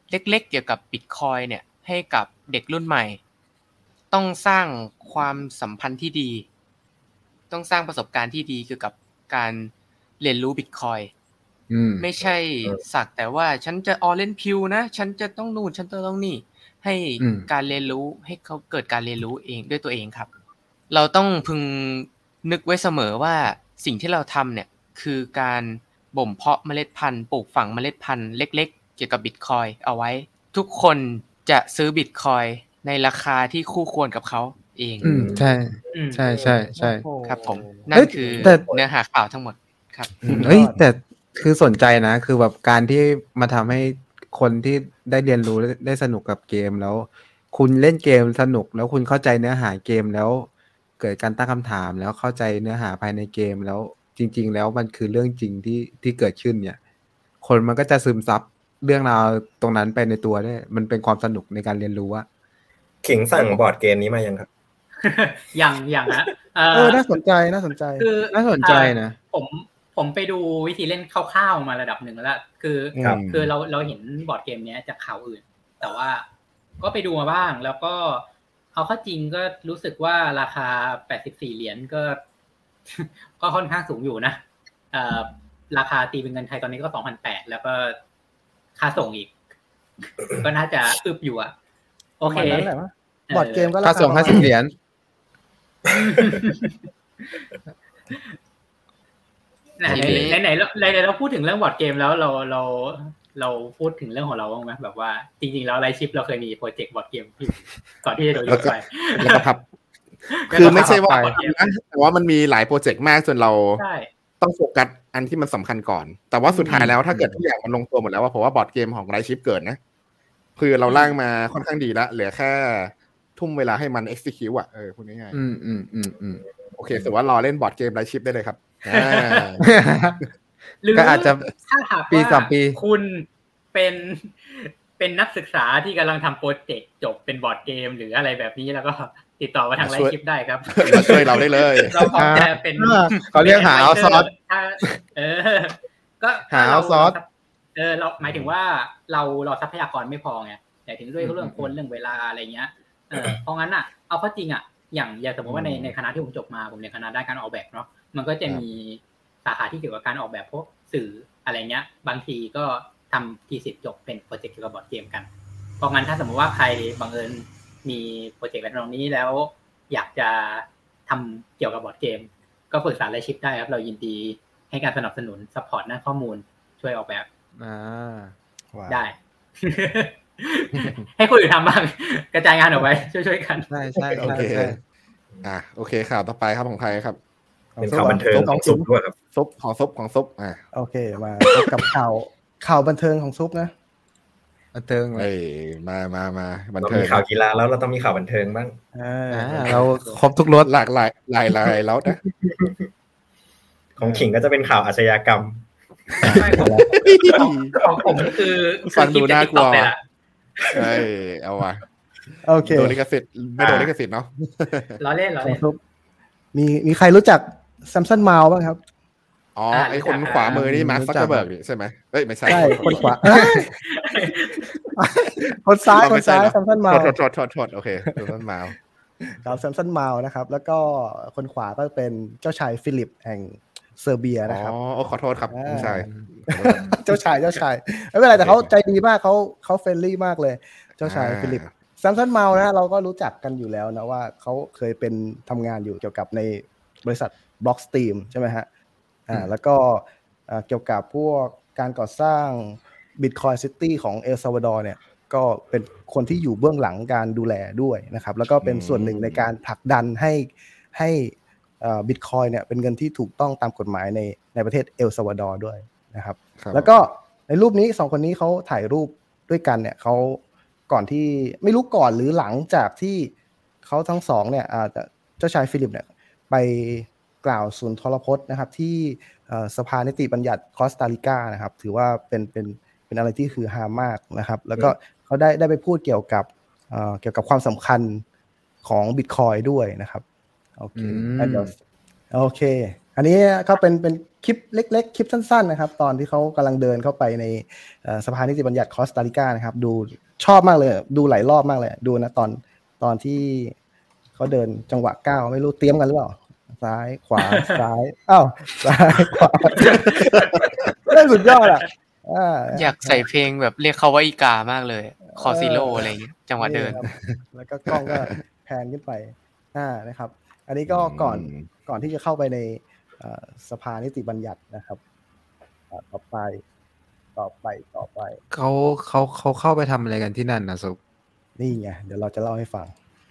เล็กๆเกี่ยวกับ Bitcoin เนี่ยให้กับเด็กรุ่นใหม่ต้องสร้างความสัมพันธ์ที่ดีต้องสร้างประสบการณ์ที่ดีเกี่ยวกับการเรียนรู้ Bitcoin ไม่ใช่สักแต่ว่าฉันจะ Orange Pill นะฉันจะต้องนู่นฉันต้องนี่ให้การเรียนรู้ให้เขาเกิดการเรียนรู้เองด้วยตัวเองครับเราต้องพึงนึกไว้เสมอว่าสิ่งที่เราทำเนี่ยคือการบ่มเพาะเมล็ดพันธุ์ปลูกฝังเมล็ดพันธุ์เล็กๆเกี่ยวกับ Bitcoin เอาไว้ทุกคนจะซื้อ Bitcoin ในราคาที่คู่ควรกับเขาเองใช่ใช่ใช่ใช่ครับผมนั่นคือเนื้อหาข่าวทั้งหมดครับแต่คือสนใจนะคือแบบการที่มาทำให้คนที่ได้เรียนรู้ได้สนุกกับเกมแล้วคุณเล่นเกมสนุกแล้วคุณเข้าใจเนื้อหาเกมแล้วเกิดการตั้งคำถามแล้วเข้าใจเนื้อหาภายในเกมแล้วจริงๆแล้วมันคือเรื่องจริงที่เกิดขึ้นเนี่ยคนมันก็จะซึมซับเรื่องราวตรงนั้นไปในตัวได้มันเป็นความสนุกในการเรียนรู้ว่าขิงสั่งบอร์ดเกมนี้มายังครับอย่างฮะน่าสนใจคือน่าสนใจนะผมไปดูวิธีเล่นคร่าวๆมาระดับหนึ่งแล้วคือเราเห็นบอร์ดเกมนี้จากข่าวอื่นแต่ว่าก็ไปดูมาบ้างแล้วก็เอาเข้าจริงก็รู้สึกว่าราคา84เหรียญก็ค่อนข้างสูงอยู่นะราคาตีเป็นเงินไทยตอนนี้ก็ 2,800 แล้วก็ค่าส่งอีกก็น่าจะอึบอยู่อ่ะโอเคนั่นแหละบอร์ดเกมก็ค่าส่ง50เหรียญไหนเราพูดถึงเรื่องบอร์ดเกมแล้วเราพูดถึงเรื่องของเราบ้างไหมแบบว่าจริงๆแล้วไลฟ์ชิปเราเคยมีโปรเจกต์บอร์ดเกมที่ก่อนที่จะโดนยุบไปแล้วก็ทับคือไม่ใช่ว่าแต่ว่ามันมีหลายโปรเจกต์มากจนเราต้องโฟกัสอันที่มันสำคัญก่อนแต่ว่าสุดท้ายแล้วถ้าเกิดทุกอย่างมันลงตัวหมดแล้วว่าผมว่าบอร์ดเกมของไลฟ์ชิปเกิดนะคือเราร่างมาค่อนข้างดีแล้วเหลือแค่ทุ่มเวลาให้มัน execute อ่ะพูดง่ายๆโอเคถือว่ารอเล่นบอร์ดเกมไลฟ์ชิปได้เลยครับก็อาจจะปี2ปีคุณเป็นนักศึกษาที่กำลังทำโปรเจกต์จบเป็นบอร์ดเกมหรืออะไรแบบนี้แล้วก็ติดต่อมาทางไลฟ์ชิปได้ครับมาช่วยเราได้เลยเราพร้อมจะเป็นเขาเรียกหาเอาซอสก็หาเอาซอสเราหมายถึงว่าเราทรัพยากรไม่พอไงแต่ถึงด้วยเรื่องคนเรื่องเวลาอะไรเงี้ยเพราะงั้นอ่ะเอาเข้าจริงอ่ะอย่างสมมติว่าในคณะที่ผมจบมาผมเรียนคณะด้านการออกแบบเนาะมันก็จะมีสาขาที่เกี่ยวกับการออกแบบพวกสื่ออะไรเงี้ยบางทีก็ทำทีสิทธิ์จบเป็นโปรเจกต์เกี่ยวกับบอร์ดเกมกันเพราะงั้นถ้าสมมติว่าใครบังเอิญมีโปรเจกต์แบบนี้แล้วอยากจะทำเกี่ยวกับบอร์ดเกมก็ปรึกษาไลฟ์ชิปได้ครับเรายินดีให้การสนับสนุนซัพพอร์ตด้านข้อมูลช่วยออกแบบได้ ให้คนอื่นทำบ้างกระจายงานออกไปช่วยกันใช่โอเคโอเคข่าวต่อไปครับของใครครับเป็นข่าวบันเทิงของซุปด้วยครับซุปของซุปโอเคมากับข่าวบันเทิงของซุปนะบันเทิงมาบันเทิงมีข่าวกีฬาแล้วเราต้องมีข่าวบันเทิงบ้างเราครบทุกรสหลากหลายแล้วนะของขิงก็จะเป็นข่าวอาชญากรรมของผมคือฟังดูน่ากลัวเอาว่ะโอเคโดนลิขสิทธิ์ไม่โดนลิขสิทธิ์เนาะล้อเล่นมีใครรู้จักแซมสันมาลบ้างครับไอ้คนขวามือนี่มาร์คซักเคอร์เบิร์กใช่ไหมไม่ใช่คนขวาคนซ้ายแซมสันมาลโทษโอเคแซมสันมาลครับแซมสันมาลนะครับแล้วก็คนขวาก็เป็นเจ้าชายฟิลิปแห่งเซอร์เบียนะครับขอโทษครับไม่ใช่เจ้าชายไม่เป็นไรแต่เขาใจดีมากเขาเฟรนลี่มากเลยเจ้าชายฟิลิปแซมสันมาลนะเราก็รู้จักกันอยู่แล้วนะว่าเขาเคยเป็นทำงานอยู่เกี่ยวกับในบริษัท Blockstream ใช่ไหมฮะแล้วก็เกี่ยวกับพวกการก่อสร้าง Bitcoin City ของเอลซัลวาดอร์เนี่ยก็เป็นคนที่อยู่เบื้องหลังการดูแลด้วยนะครับแล้วก็เป็นส่วนหนึ่งในการผลักดันให้Bitcoin เนี่ยเป็นเงินที่ถูกต้องตามกฎหมายในประเทศเอลซัลวาดอร์ด้วยนะครับแล้วก็ในรูปนี้2คนนี้เขาถ่ายรูปด้วยกันเนี่ยเขาก่อนที่ไม่รู้ก่อนหรือหลังจากที่เขาทั้งสองเนี่ยเจ้าชายฟิลิปเนี่ยไปกล่าวสุนทรพจน์นะครับที่สภานิติบัญญัติคอสตาริกานะครับถือว่าเป็นอะไรที่คือฮามากนะครับแล้วก็เขาได้ไปพูดเกี่ยวกับความสำคัญของ Bitcoin ด้วยนะครับโอเคอันนี้ก็เป็นคลิปเล็กๆคลิปสั้นๆนะครับตอนที่เขากำลังเดินเข้าไปในสภานิติบัญญัติคอสตาริกานะครับดูชอบมากเลยดูหลายรอบมากเลยดูนะตอนที่เขาเดินจังหวะก้าวไม่รู้เตรียมกันหรือเปล่าซ้ายขวาซ้ายอ้าวซ้ายขวาเล่นสุดยอดอ่ะอยากใส่เพลงแบบเรียกเขาว่าอีกามากเลยคอซิโลอะไรอย่างเงี้ยจังหวะเดินแล้วก็กล้องก็แพนขึ้นไปนะครับอันนี้ก็ก่อนที่จะเข้าไปในสภานิติบัญญัตินะครับต่อไปเขาเข้าไปทำอะไรกันที่นั่นนะซุปนี่ไงเดี๋ยวเราจะเล่าให้ฟัง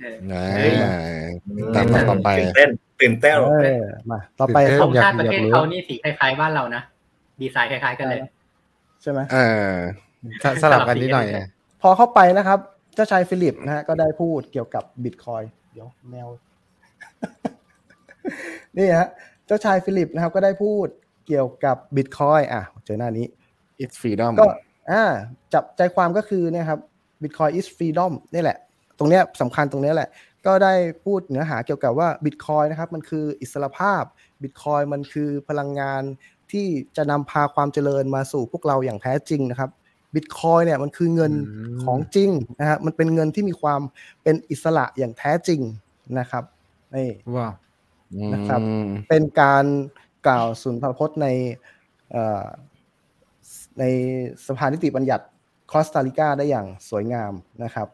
ตามต่อไปตื่นเต้นมาต่อไปธงชาติประเทศเขานี่สีคล้ายๆบ้านเรานะดีไซน์คล้ายๆกันเลยใช่ไหมสลับกันนิดหน่อยพอเข้าไปนะครับเจ้าชายฟิลิปนะฮะก็ได้พูดเกี่ยวกับบิตคอยน์เดี๋ยวแมวนี่ฮะเจ้าชายฟิลิปนะครับก็ได้พูดเกี่ยวกับบิตคอยน์เจอหน้านี้ It's freedom ก็จับใจความก็คือเนี่ยครับ Bitcoin is freedom นี่แหละตรงเนี้ยสำคัญตรงนี้แหละก็ได้พูดเนื้อหาเกี่ยวกับว่า Bitcoin นะครับมันคืออิสรภาพ Bitcoin มันคือพลังงานที่จะนำพาความเจริญมาสู่พวกเราอย่างแท้จริงนะครับ Bitcoin เนี่ยมันคือเงินของจริงนะฮะมันเป็นเงินที่มีความเป็นอิสระอย่างแท้จริงนะครับนี่ว้าวนะครับเป็นการกล่าวสุนทรพจน์ในสภานิติบัญญัติคอสตาริกาได้อย่างสวยงามนะครับ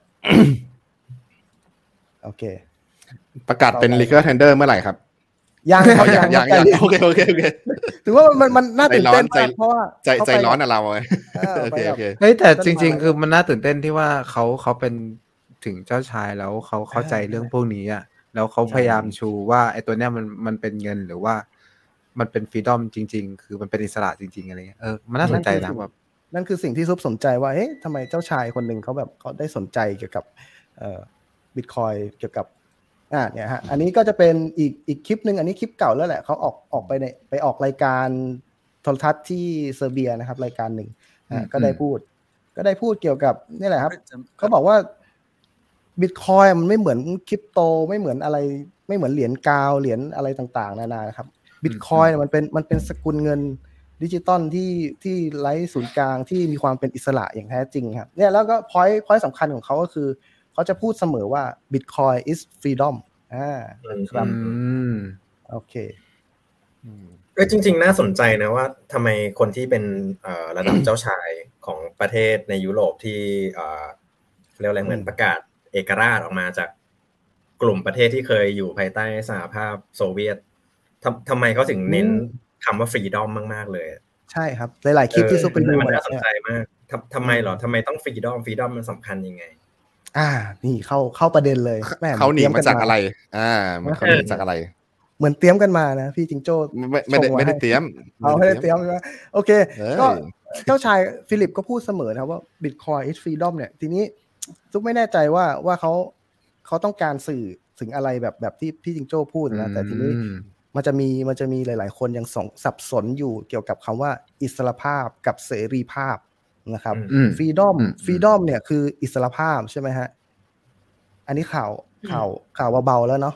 โอเคประกาศเป็น legal tender เมื่อไหร่ครับยังโอเคถือว่ามันน่าตื่นเต้นเพราะว่าใจร้อนอะเราโอเคเฮ้ยแต่จริงๆคือมันน่าตื่นเต้นที่ว่าเขาเป็นถึงเจ้าชายแล้วเขาเข้าใจเรื่องพวกนี้อ่ะแล้วเขาพยายามชูว่าไอ้ตัวเนี้ยมันเป็นเงินหรือว่ามันเป็นฟรีดอมจริงๆคือมันเป็นอิสระจริงๆอะไรเงี้ยมันน่าสนใจนะแบบนั่นคือสิ่งที่ซุปสนใจว่าเอ๊ะทำไมเจ้าชายคนหนึ่งเขาแบบเขาได้สนใจเกี่ยวกับบิตคอยเกี่ยวกับเนี่ยฮะอันนี้ก็จะเป็นอีกคลิปนึงอันนี้คลิปเก่าแล้วแหละเขาออกไปออกรายการโทรทัศน์ที่เซอร์เบียนะครับรายการหนึ่งก็ได้พูดเกี่ยวกับนี่แหละครับเขาบอกว่าบิตคอยมันไม่เหมือนคริปโตไม่เหมือนอะไรไม่เหมือนเหรียญกาวเหรียญอะไรต่างๆนานาครับบิตคอยมันเป็นสกุลเงินดิจิตอลที่ไร้ศูนย์กลางที่มีความเป็นอิสระอย่างแท้จริงครับเนี่ยแล้วก็พอยต์สำคัญของเขาก็คือเขาจะพูดเสมอว่า Bitcoin is freedom ครับโอเคจริงๆน่าสนใจนะว่าทำไมคนที่เป็นระดับเจ้าชายของประเทศในยุโรปที่เรียกอะไรเหมือนประกาศเอกราชออกมาจากกลุ่มประเทศที่เคยอยู่ภายใต้สหภาพโซเวียตทำไมเขาถึงเน้นคำว่า freedom มากๆเลยใช่ครับหลายๆคลิปที่ซุปไปดูมันน่าสนใจมากทำไมหรอทำไมต้อง freedom มันสำคัญยังไงนี่เข้าประเด็นเลยเขาหนีมาจากอะไรเขาหนีจากอะไรเหมือนเตรียมกันมานะพี่จิงโจ้ไม่ได้เตรียมไม่ได้เตรียมใช่ไหมโอเคก็เจ้าชายฟิลิปก็พูดเสมอนะว่า Bitcoin is freedom เนี่ยทีนี้ซุปไม่แน่ใจว่าเขาต้องการสื่อถึงอะไรแบบที่พี่จิงโจ้พูดนะแต่ทีนี้มันจะมีหลายๆคนยังสับสนอยู่เกี่ยวกับคำว่าอิสรภาพกับเสรีภาพนะครับฟรีดอมเนี่ยคืออิสรภาพใช่ไหมฮะอันนี้ข่าวเบาๆแล้วเนาะ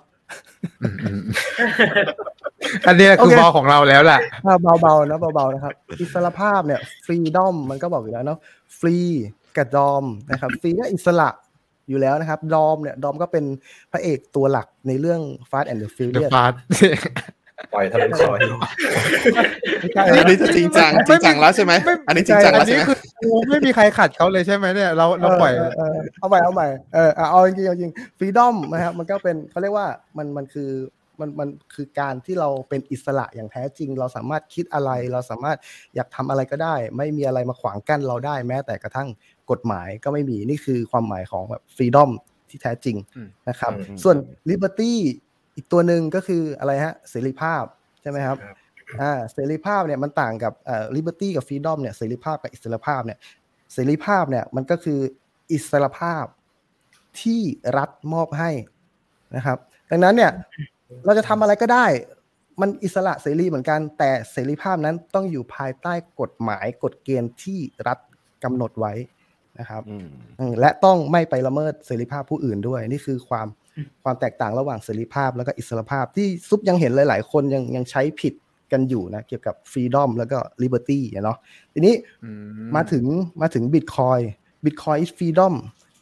อันนี้คือเบาของเราแล้วแหละเบาๆนะเบาๆนะครับอิสรภาพเนี่ยฟรีดอมมันก็บอกอยู่แล้วเนาะฟรีกับดอมนะครับฟรีก็อิสระอยู่แล้วนะครับดอมก็เป็นพระเอกตัวหลักในเรื่อง Fast and the Furious ปล่อยทะเลซอยอันนี้จะจริงจังแล้วใช่ไหมอันนี้จริงจังแล้วใช่ไหมไม่มีใครขัดเขาเลยใช่ไหมเนี่ยเราปล่อยเอาใหม่เอาจริงฟรีดอมนะครับมันก็เป็นเขาเรียกว่ามันคือการที่เราเป็นอิสระอย่างแท้จริงเราสามารถคิดอะไรเราสามารถอยากทำอะไรก็ได้ไม่มีอะไรมาขวางกั้นเราได้แม้แต่กระทั่งกฎหมายก็ไม่มีนี่คือความหมายของแบบฟรีดอมที่แท้จริงนะครับส่วน liberty อีกตัวหนึ่งก็คืออะไรฮะเสรีภาพใช่ไหมครับเสรีภาพเนี่ยมันต่างกับliberty กับ freedom เนี่ยเสรีภาพกับอิสรภาพเนี่ยเสรีภาพเนี่ยมันก็คืออิสรภาพที่รัฐมอบให้นะครับดังนั้นเนี่ยเราจะทำอะไรก็ได้มันอิสระเสรีเหมือนกันแต่เสรีภาพนั้นต้องอยู่ภายใต้กฎหมายกฎเกณฑ์ที่รัฐกำหนดไว้นะครับและต้องไม่ไปละเมิดเสรีภาพผู้อื่นด้วยนี่คือความแตกต่างระหว่างเสรีภาพแล้วก็อิสรภาพที่ซุปยังเห็นหลายๆคนยังใช้ผิดกันอยู่นะเกี่ยวกับ freedom แล้วก็ liberty เนาะทีนี้มาถึง Bitcoin is freedom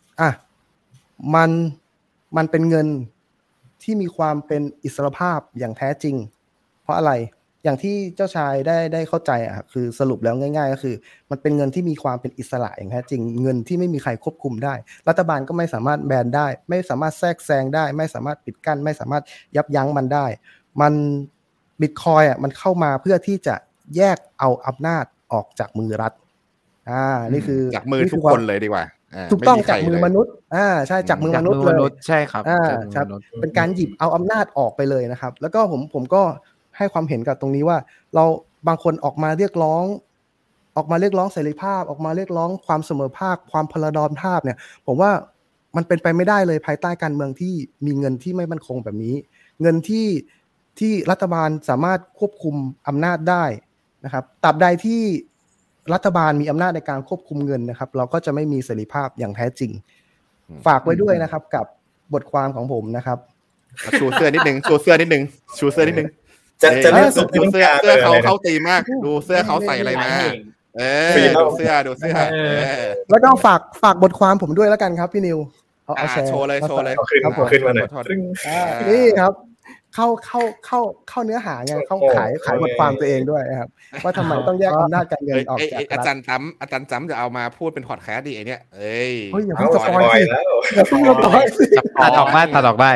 มันเป็นเงินที่มีความเป็นอิสรภาพอย่างแท้จริงเพราะอะไรอย่างที่เจ้าชายได้เข้าใจคือสรุปแล้วง่ายๆก็คือมันเป็นเงินที่มีความเป็นอิสระอย่างแท้จริงเงินที่ไม่มีใครควบคุมได้รัฐบาลก็ไม่สามารถแบนได้ไม่สามารถแทรกแซงได้ไม่สามารถปิดกั้นไม่สามารถยับยั้งมันได้มันBitcoinมันเข้ามาเพื่อที่จะแยกเอาอำนาจออกจากมือรัฐนี่คือจากมือทุกคนเลยดีกว่าถูกต้องจากมือมนุษย์ใช่จากมือมนุษย์เลยใช่ครับเป็นการหยิบเอาอำนาจออกไปเลยนะครับแล้วก็ผมก็ให้ความเห็นกับตรงนี้ว่าเราบางคนออกมาเรียกร้องเสรีภาพออกมาเรียกร้องความเสมอภาคความพลดรภาพเนี่ยผมว่ามันเป็นไปไม่ได้เลยภายใต้การเมืองที่มีเงินที่ไม่มั่นคงแบบนี้เงินที่รัฐบาลสามารถควบคุมอำนาจได้นะครับตราบใดที่รัฐบาลมีอำนาจในการควบคุมเงินนะครับเราก็จะไม่มีเสรีภาพอย่างแท้จริงฝากไว้ด้วยนะครับกับบทความของผมนะครับชูเสื้อนิดนึงจะเลือกดูเสื้อเขาตีมากดูเสื้อเขาใส่อะไรมาดูเสื้อแล้วก็ฝากบทความผมด้วยแล้วกันครับพี่นิวเอาแชร์โชว์เลยขึ้นมาหน่อยนี่ครับเข้าเนื้อหาไงเข้าขายบทความตัวเองด้วยนะครับว่าทำไมต้องแยกอำนาจการเงินออกจากอาจารย์จ้ำจะเอามาพูดเป็นพอดแคสต์ดิไอเนี้ยอย่าเพิ่งสปอยสิอย่าเพิ่งสปอยสิตัดออกได้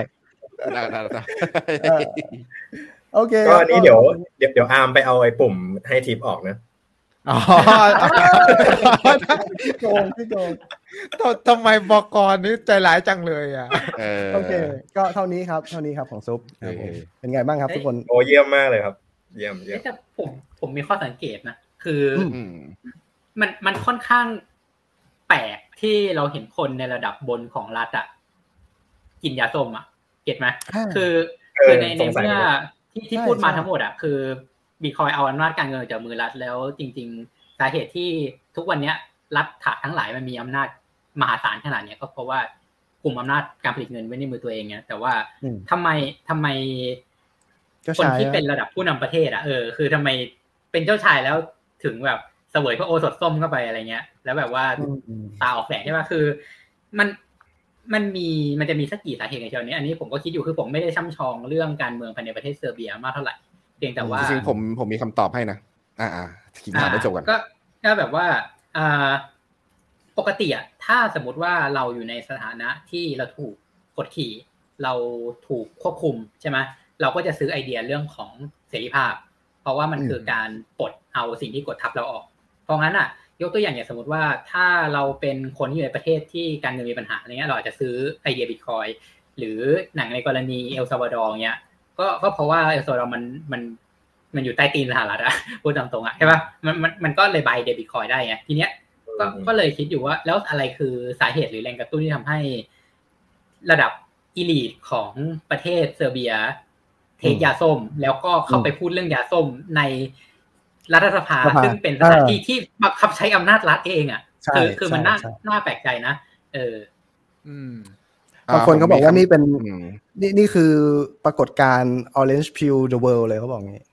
โอเคก็อันนี้เดี๋ยวอาร์มไปเอาไอ้ปุ่มให้ทิปออกนะพี่โกงทำไมบก.นี่ใจร้ายจังเลยโอเคก็เท่านี้ครับของซุปเป็นไงบ้างครับทุกคนโอ้เยี่ยมมากเลยครับเยี่ยมแต่ผมมีข้อสังเกตนะคือมันค่อนข้างแปลกที่เราเห็นคนในระดับบนของรัฐกินยาส้มเก็ทไหมคือในเมื่อที่พูดมาทั้งหมดคือBitcoinเอาอำนาจการเงินจากมือรัฐแล้วจริงๆสาเหตุที่ทุกวันนี้รัฐทั้งหลายมันมีอำนาจมหาศาลขนาดนี้ก็เพราะว่ากลุ่มอำนาจการผลิตเงินไว้ในมือตัวเองไงแต่ว่าทำไมคนที่เป็นระดับผู้นำประเทศคือทำไมเป็นเจ้าชายแล้วถึงแบบเสวยพระโอสถส้มเข้าไปอะไรเงี้ยแล้วแบบว่าตาออกแสงใช่ป่ะคือมันจะมีสักกี่สาเหตุในเชิงนี้อันนี้ผมก็คิดอยู่คือผมไม่ได้ช่ำชองเรื่องการเมืองภายในประเทศเซอร์เบียมากเท่าไหร่เพียงแต่ว่าจริงๆผมมีคำตอบให้นะคิดถามไม่จบกันก็แบบว่าปกติถ้าสมมติว่าเราอยู่ในสถานะที่เราถูกกดขี่เราถูกควบคุมใช่ไหมเราก็จะซื้อไอเดียเรื่องของเสรีภาพเพราะว่ามันคือการปลดเอาสิ่งที่กดทับเราออกเพราะงั้นยกตัวอย่างสมมติว่าถ้าเราเป็นคนที่อยู่ในประเทศที่การเงินมีปัญหาอะไรเงี้ยเราอาจจะซื้อไอเดีย Bitcoin หรือหนังในกรณีเอลซัลวาดอร์เงี้ยก็เพราะว่าเอลซัลวาดอร์มันอยู่ใต้ตีนสหรัฐพูดตรงๆใช่ป่ะมันก็เลยบายเดบิตคอยได้ไงทีเนี้ยก็เลยคิดอยู่ว่าแล้วอะไรคือสาเหตุหรือแรงกระตุ้นที่ทำให้ระดับอีลีทของประเทศเซอร์เบียเทคยาส้มแล้วก็เข้าไปพูดเรื่องยาส้มในรัฐสภาซึ่งเป็นสถานที่ที่บังคับใช้อำนาจรัฐเองคือมันน่าแปลกใจนะบางคนเขาบอกว่านี่เป็นนี่คือปรากฏการณ์ Orange Peel the World เลยเขาบอกงี้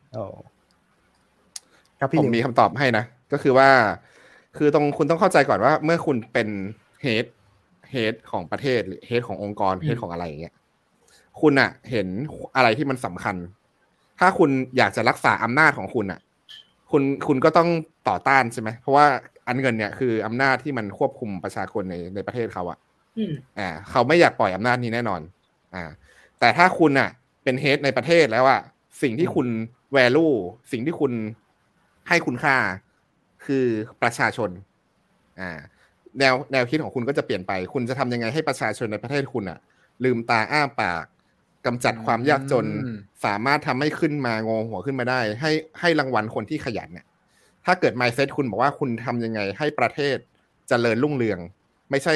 ครับผมมีคำตอบให้นะก็คือว่าคือคุณต้องเข้าใจก่อนว่าเมื่อคุณเป็นเฮดของประเทศหรือเฮดขององค์กรเฮดของอะไรอย่างเงี้ยคุณเห็นอะไรที่มันสำคัญถ้าคุณอยากจะรักษาอำนาจของคุณคุณก็ต้องต่อต้านใช่ไหมเพราะว่าอันเงินเนี่ยคืออำนาจที่มันควบคุมประชาชนในประเทศเขาเขาไม่อยากปล่อยอำนาจนี้แน่นอนแต่ถ้าคุณเป็นเฮดในประเทศแล้วสิ่งที่คุณvalue สิ่งที่คุณให้คุณค่าคือประชาชนแนวคิดของคุณก็จะเปลี่ยนไปคุณจะทำยังไงให้ประชาชนในประเทศคุณลืมตาอ้าปากกำจัดความยากจนสามารถทำให้ขึ้นมางงหัวขึ้นมาได้ให้รางวัลคนที่ขยันเนี่ยถ้าเกิด mindset คุณบอกว่าคุณทำยังไงให้ประเทศเจริญรุ่งเรืองไม่ใช่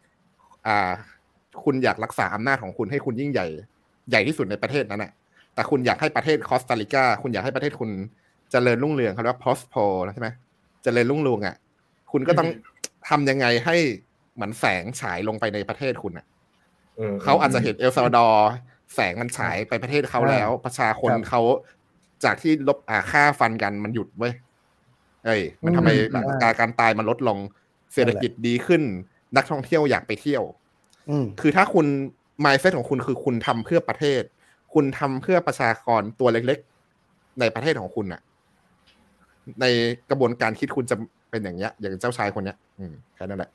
คุณอยากรักษาอำนาจของคุณให้คุณยิ่งใหญ่ที่สุดในประเทศนั้นแต่คุณอยากให้ประเทศคอสตาริกาคุณอยากให้ประเทศคุณเจริญรุ่งเรืองเขาเรียกว่า prosper ใช่ไหมเจริญรุ่งเรืองคุณก็ต้องทำยังไงให้เหมือนแสงฉายลงไปในประเทศคุณเขาอาจจะเห็นเอลซัลวาดอร์แสงมันฉายไปประเทศเขาแล้วประชาชนเขาจากที่ลบฆ่าฟันกันมันหยุดเว้ยมันทำให้การตายมันลดลงเศรษฐกิจดีขึ้นนักท่องเที่ยวอยากไปเที่ยวคือถ้าคุณ mindset ของคุณคือคุณทำเพื่อประเทศคุณทำเพื่อประชากรตัวเล็กๆในประเทศของคุณน่ะในกระบวนการคิดคุณจะเป็นอย่างเงี้ยอย่างเจ้าชายคนเนี้ยแค่นั้นแหละ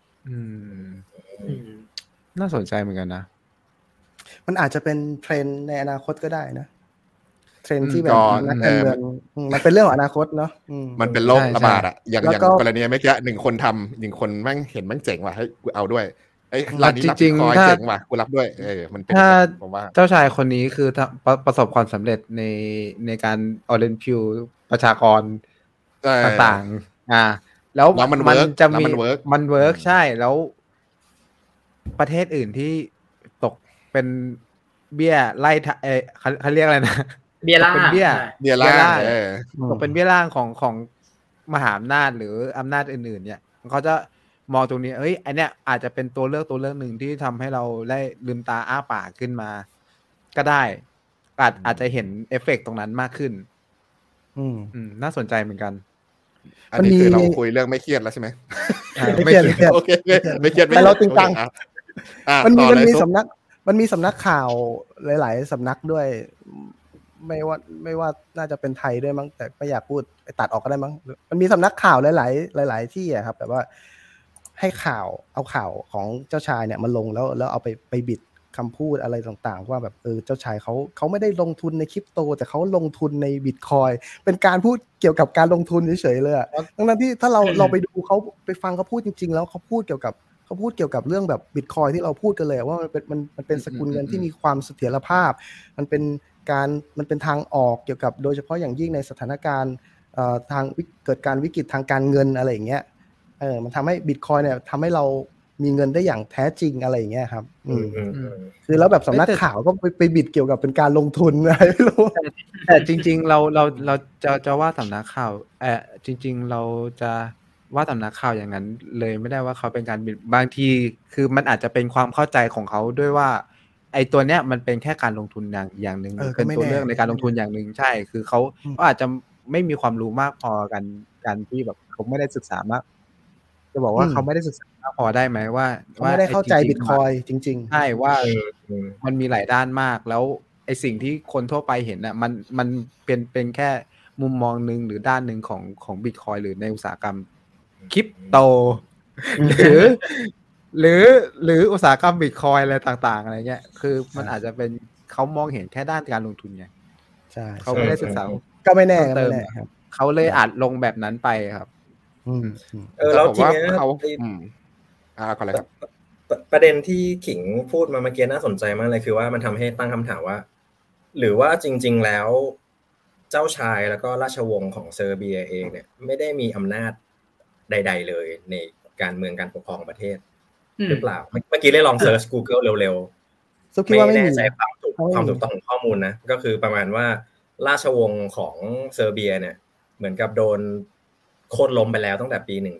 น่าสนใจเหมือนกันนะมันอาจจะเป็นเทรนด์ในอนาคตก็ได้นะเทรนด์ที่แบบนักการเมืองมันเป็นเรื่องของอนาคตเนาะมันเป็นโรคระบาดอ่ะอย่างกรณีเมื่อกี้1คนทำ1คนแม่งเห็นแม่งเจ๋งว่ะให้กูเอาด้วยร้านนี้รับคอยเจ๋งว่ะกูรับด้วยมันเป็นผมว่าเจ้าชายคนนี้คือประสบความสำเร็จในการออเรนพิวประชากรต่างๆแล้วมันจะมีมันเวิร์กใช่แล้วประเทศอื่นที่ตกเป็นเบี้ยไล่เขาเรียกอะไรนะเบี้ยล่างเป็นเบี้ยล่างตกเป็นเบี้ยล่างของมหาอำนาจหรืออำนาจอื่นๆเนี่ยเขาจะมองตรงนี้อันเนี้ยอาจจะเป็นตัวเลือกหนึ่งที่ทำให้เราได้ลืมตาอ้าปากขึ้นมาก็ได้อาจจะเห็นเอฟเฟกต์ตรงนั้นมากขึ้นน่าสนใจเหมือนกันอันนี้คือเราคุยเรื่องไม่เครียดแล้วใช่ไหมไม่เครียดโอเคไม่เครียดแต่เราจริงจังมันมีสำนักข่าวหลายๆสำนักด้วยไม่ว่าน่าจะเป็นไทยด้วยมั้งแต่ไม่อยากพูดตัดออกก็ได้มั้งมันมีสำนักข่าวหลายที่อะครับแบบว่าให้เอาข่าวของเจ้าชายเนี่ยมาลงแล้วเอาไปบิดคำพูดอะไรต่างๆว่าแบบเจ้าชายเขาไม่ได้ลงทุนในคริปโตแต่เขาลงทุนในบิตคอยเป็นการพูดเกี่ยวกับการลงทุนเฉยๆเลยทั้งที่ถ้าเราไปดูเขาไปฟังเขาพูดจริงๆแล้วเขาพูดเกี่ยวกับเรื่องแบบบิตคอยที่เราพูดกันเลยว่ามันเป็นสกุลเงินที่มีความเสถียรภาพมันเป็นทางออกเกี่ยวกับโดยเฉพาะอย่างยิ่งในสถานการณ์ทางเกิดการวิกฤตทางการเงินอะไรอย่างเงี้ยมันทำให้บิตคอยเนี่ยทำให้เรามีเงินได้อย่างแท้จริงอะไรอย่างเงี้ยครับคือแล้วแบบสำนักข่าวก็ไปบิดเกี่ยวกับเป็นการลงทุนอะไรไม่รู้แต่จริงๆเราจะว่าสำนักข่าวจริงๆเราจะว่าสำนักข่าวอย่างนั้นเลยไม่ได้ว่าเขาเป็นการบิดบางทีคือมันอาจจะเป็นความเข้าใจของเขาด้วยว่าไอ้ตัวเนี้ยมันเป็นแค่การลงทุนอย่างหนึ่งเป็นตัวเลือกในการลงทุนอย่างหนึ่งใช่คือเขาอาจจะไม่มีความรู้มากพอกันที่แบบเขาไม่ได้ศึกษามากจะบอกว่าเขาไม่ได้ศึกษามากพอได้ไหมว่าไม่ได้เข้าใจบิตคอยจริงๆใช่ว่ามันมีหลายด้านมากแล้วไอ้สิ่งที่คนทั่วไปเห็นน่ะมันเป็นแค่มุมมองนึงหรือด้านนึงของบิตคอยหรือในอุตสาหกรรมคริปโตหรืออุตสาหกรรมบิตคอยอะไรต่างๆอะไรเงี้ยคือมันอาจจะเป็นเขามองเห็นแค่ด้านการลงทุนไงใช่เขาไม่ได้ศึกษาก็ไม่แน่ครับเขาเลยอาจลงแบบนั้นไปครับแล้วทีนี้เขาก่อนเลยครับประเด็นที่ขิงพูดมาเมื่อกี้น่าสนใจมากเลยคือว่ามันทำให้ตั้งคำถามว่าหรือว่าจริงๆแล้วเจ้าชายแล้วก็ราชวงศ์ของเซอร์เบียเองเนี่ยไม่ได้มีอำนาจใดๆเลยในการเมืองการปกครองประเทศหรือเปล่าเมื่อกี้ได้ลองเซิร์ช Google เร็วๆไม่แน่ใจความถูกต้องของข้อมูลนะก็คือประมาณว่าราชวงศ์ของเซอร์เบียเนี่ยเหมือนกับโดนโค่นล้มไปแล้วตั้งแต่ปี1945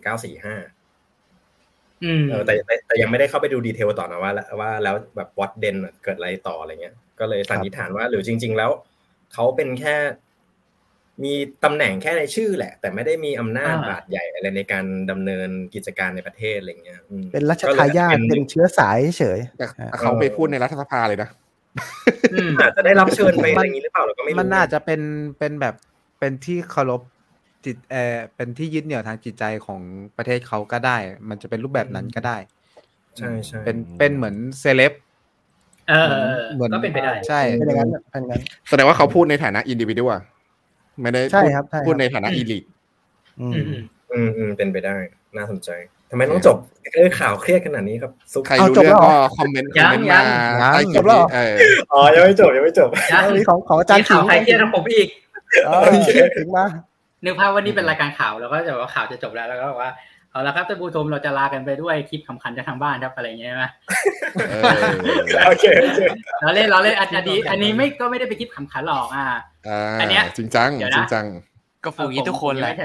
แต่ยังไม่ได้เข้าไปดูดีเทลต่อนะว่าแล้วแบบวัดเดนเกิดอะไรต่ออะไรเงี้ยก็เลยสันนิษฐานว่าหรือจริงๆแล้วเขาเป็นแค่มีตำแหน่งแค่ในชื่อแหละแต่ไม่ได้มีอำนาจบาดใหญ่อะไรในการดำเนินกิจการในประเทศอะไรเงี้ยเป็นรัชทายาทเป็นเชื้อสายเฉยแต่เขาไปพูดในรัฐสภาเลยนะอาจจะได้รับเชิญไปอะไรอย่างนี้หรือเปล่าเราก็ไม่รู้มันน่าจะเป็นแบบเป็นที่เคารพจิตเป็นที่ยึดเหนี่ยวทางจิตใจของประเทศเขาก็ได้มันจะเป็นรูปแบบนั้นก็ได้ใช่เป็นเหมือนเซเลบเหมือนก็เป็นไปได้ใช่เป็นอย่างนั้นแสดงว่าเขาพูดในฐานะอินดิวิดัวไม่ได้พูดในฐานะอีลิทเป็นไปได้น่าสนใจทำไมต้องจบข่าวเครียดขนาดนี้ครับใครรู้เรื่องก็คอมเมนต์มาจบแล้วยังไม่จบมีของอาจารย์ข่าวใครเครียดทั้งผมอีกถึงมานึกภาพว่านี่เป็นรายการข่าวแล้วก็จะว่าข่าวจะจบแล้วก็บอกว่าเอาละครับท่านผู้ชมเราจะลากันไปด้วยคลิปขำขันจากทางบ้านครับอะไรอย่างเงี้ยมั้ยโอเคเราเล่นอันนี้ไม่ได้ไปคลิปขำขันหรอกอันเนี้ยจริงจังก็ฟูงี้ทุกคนแหละ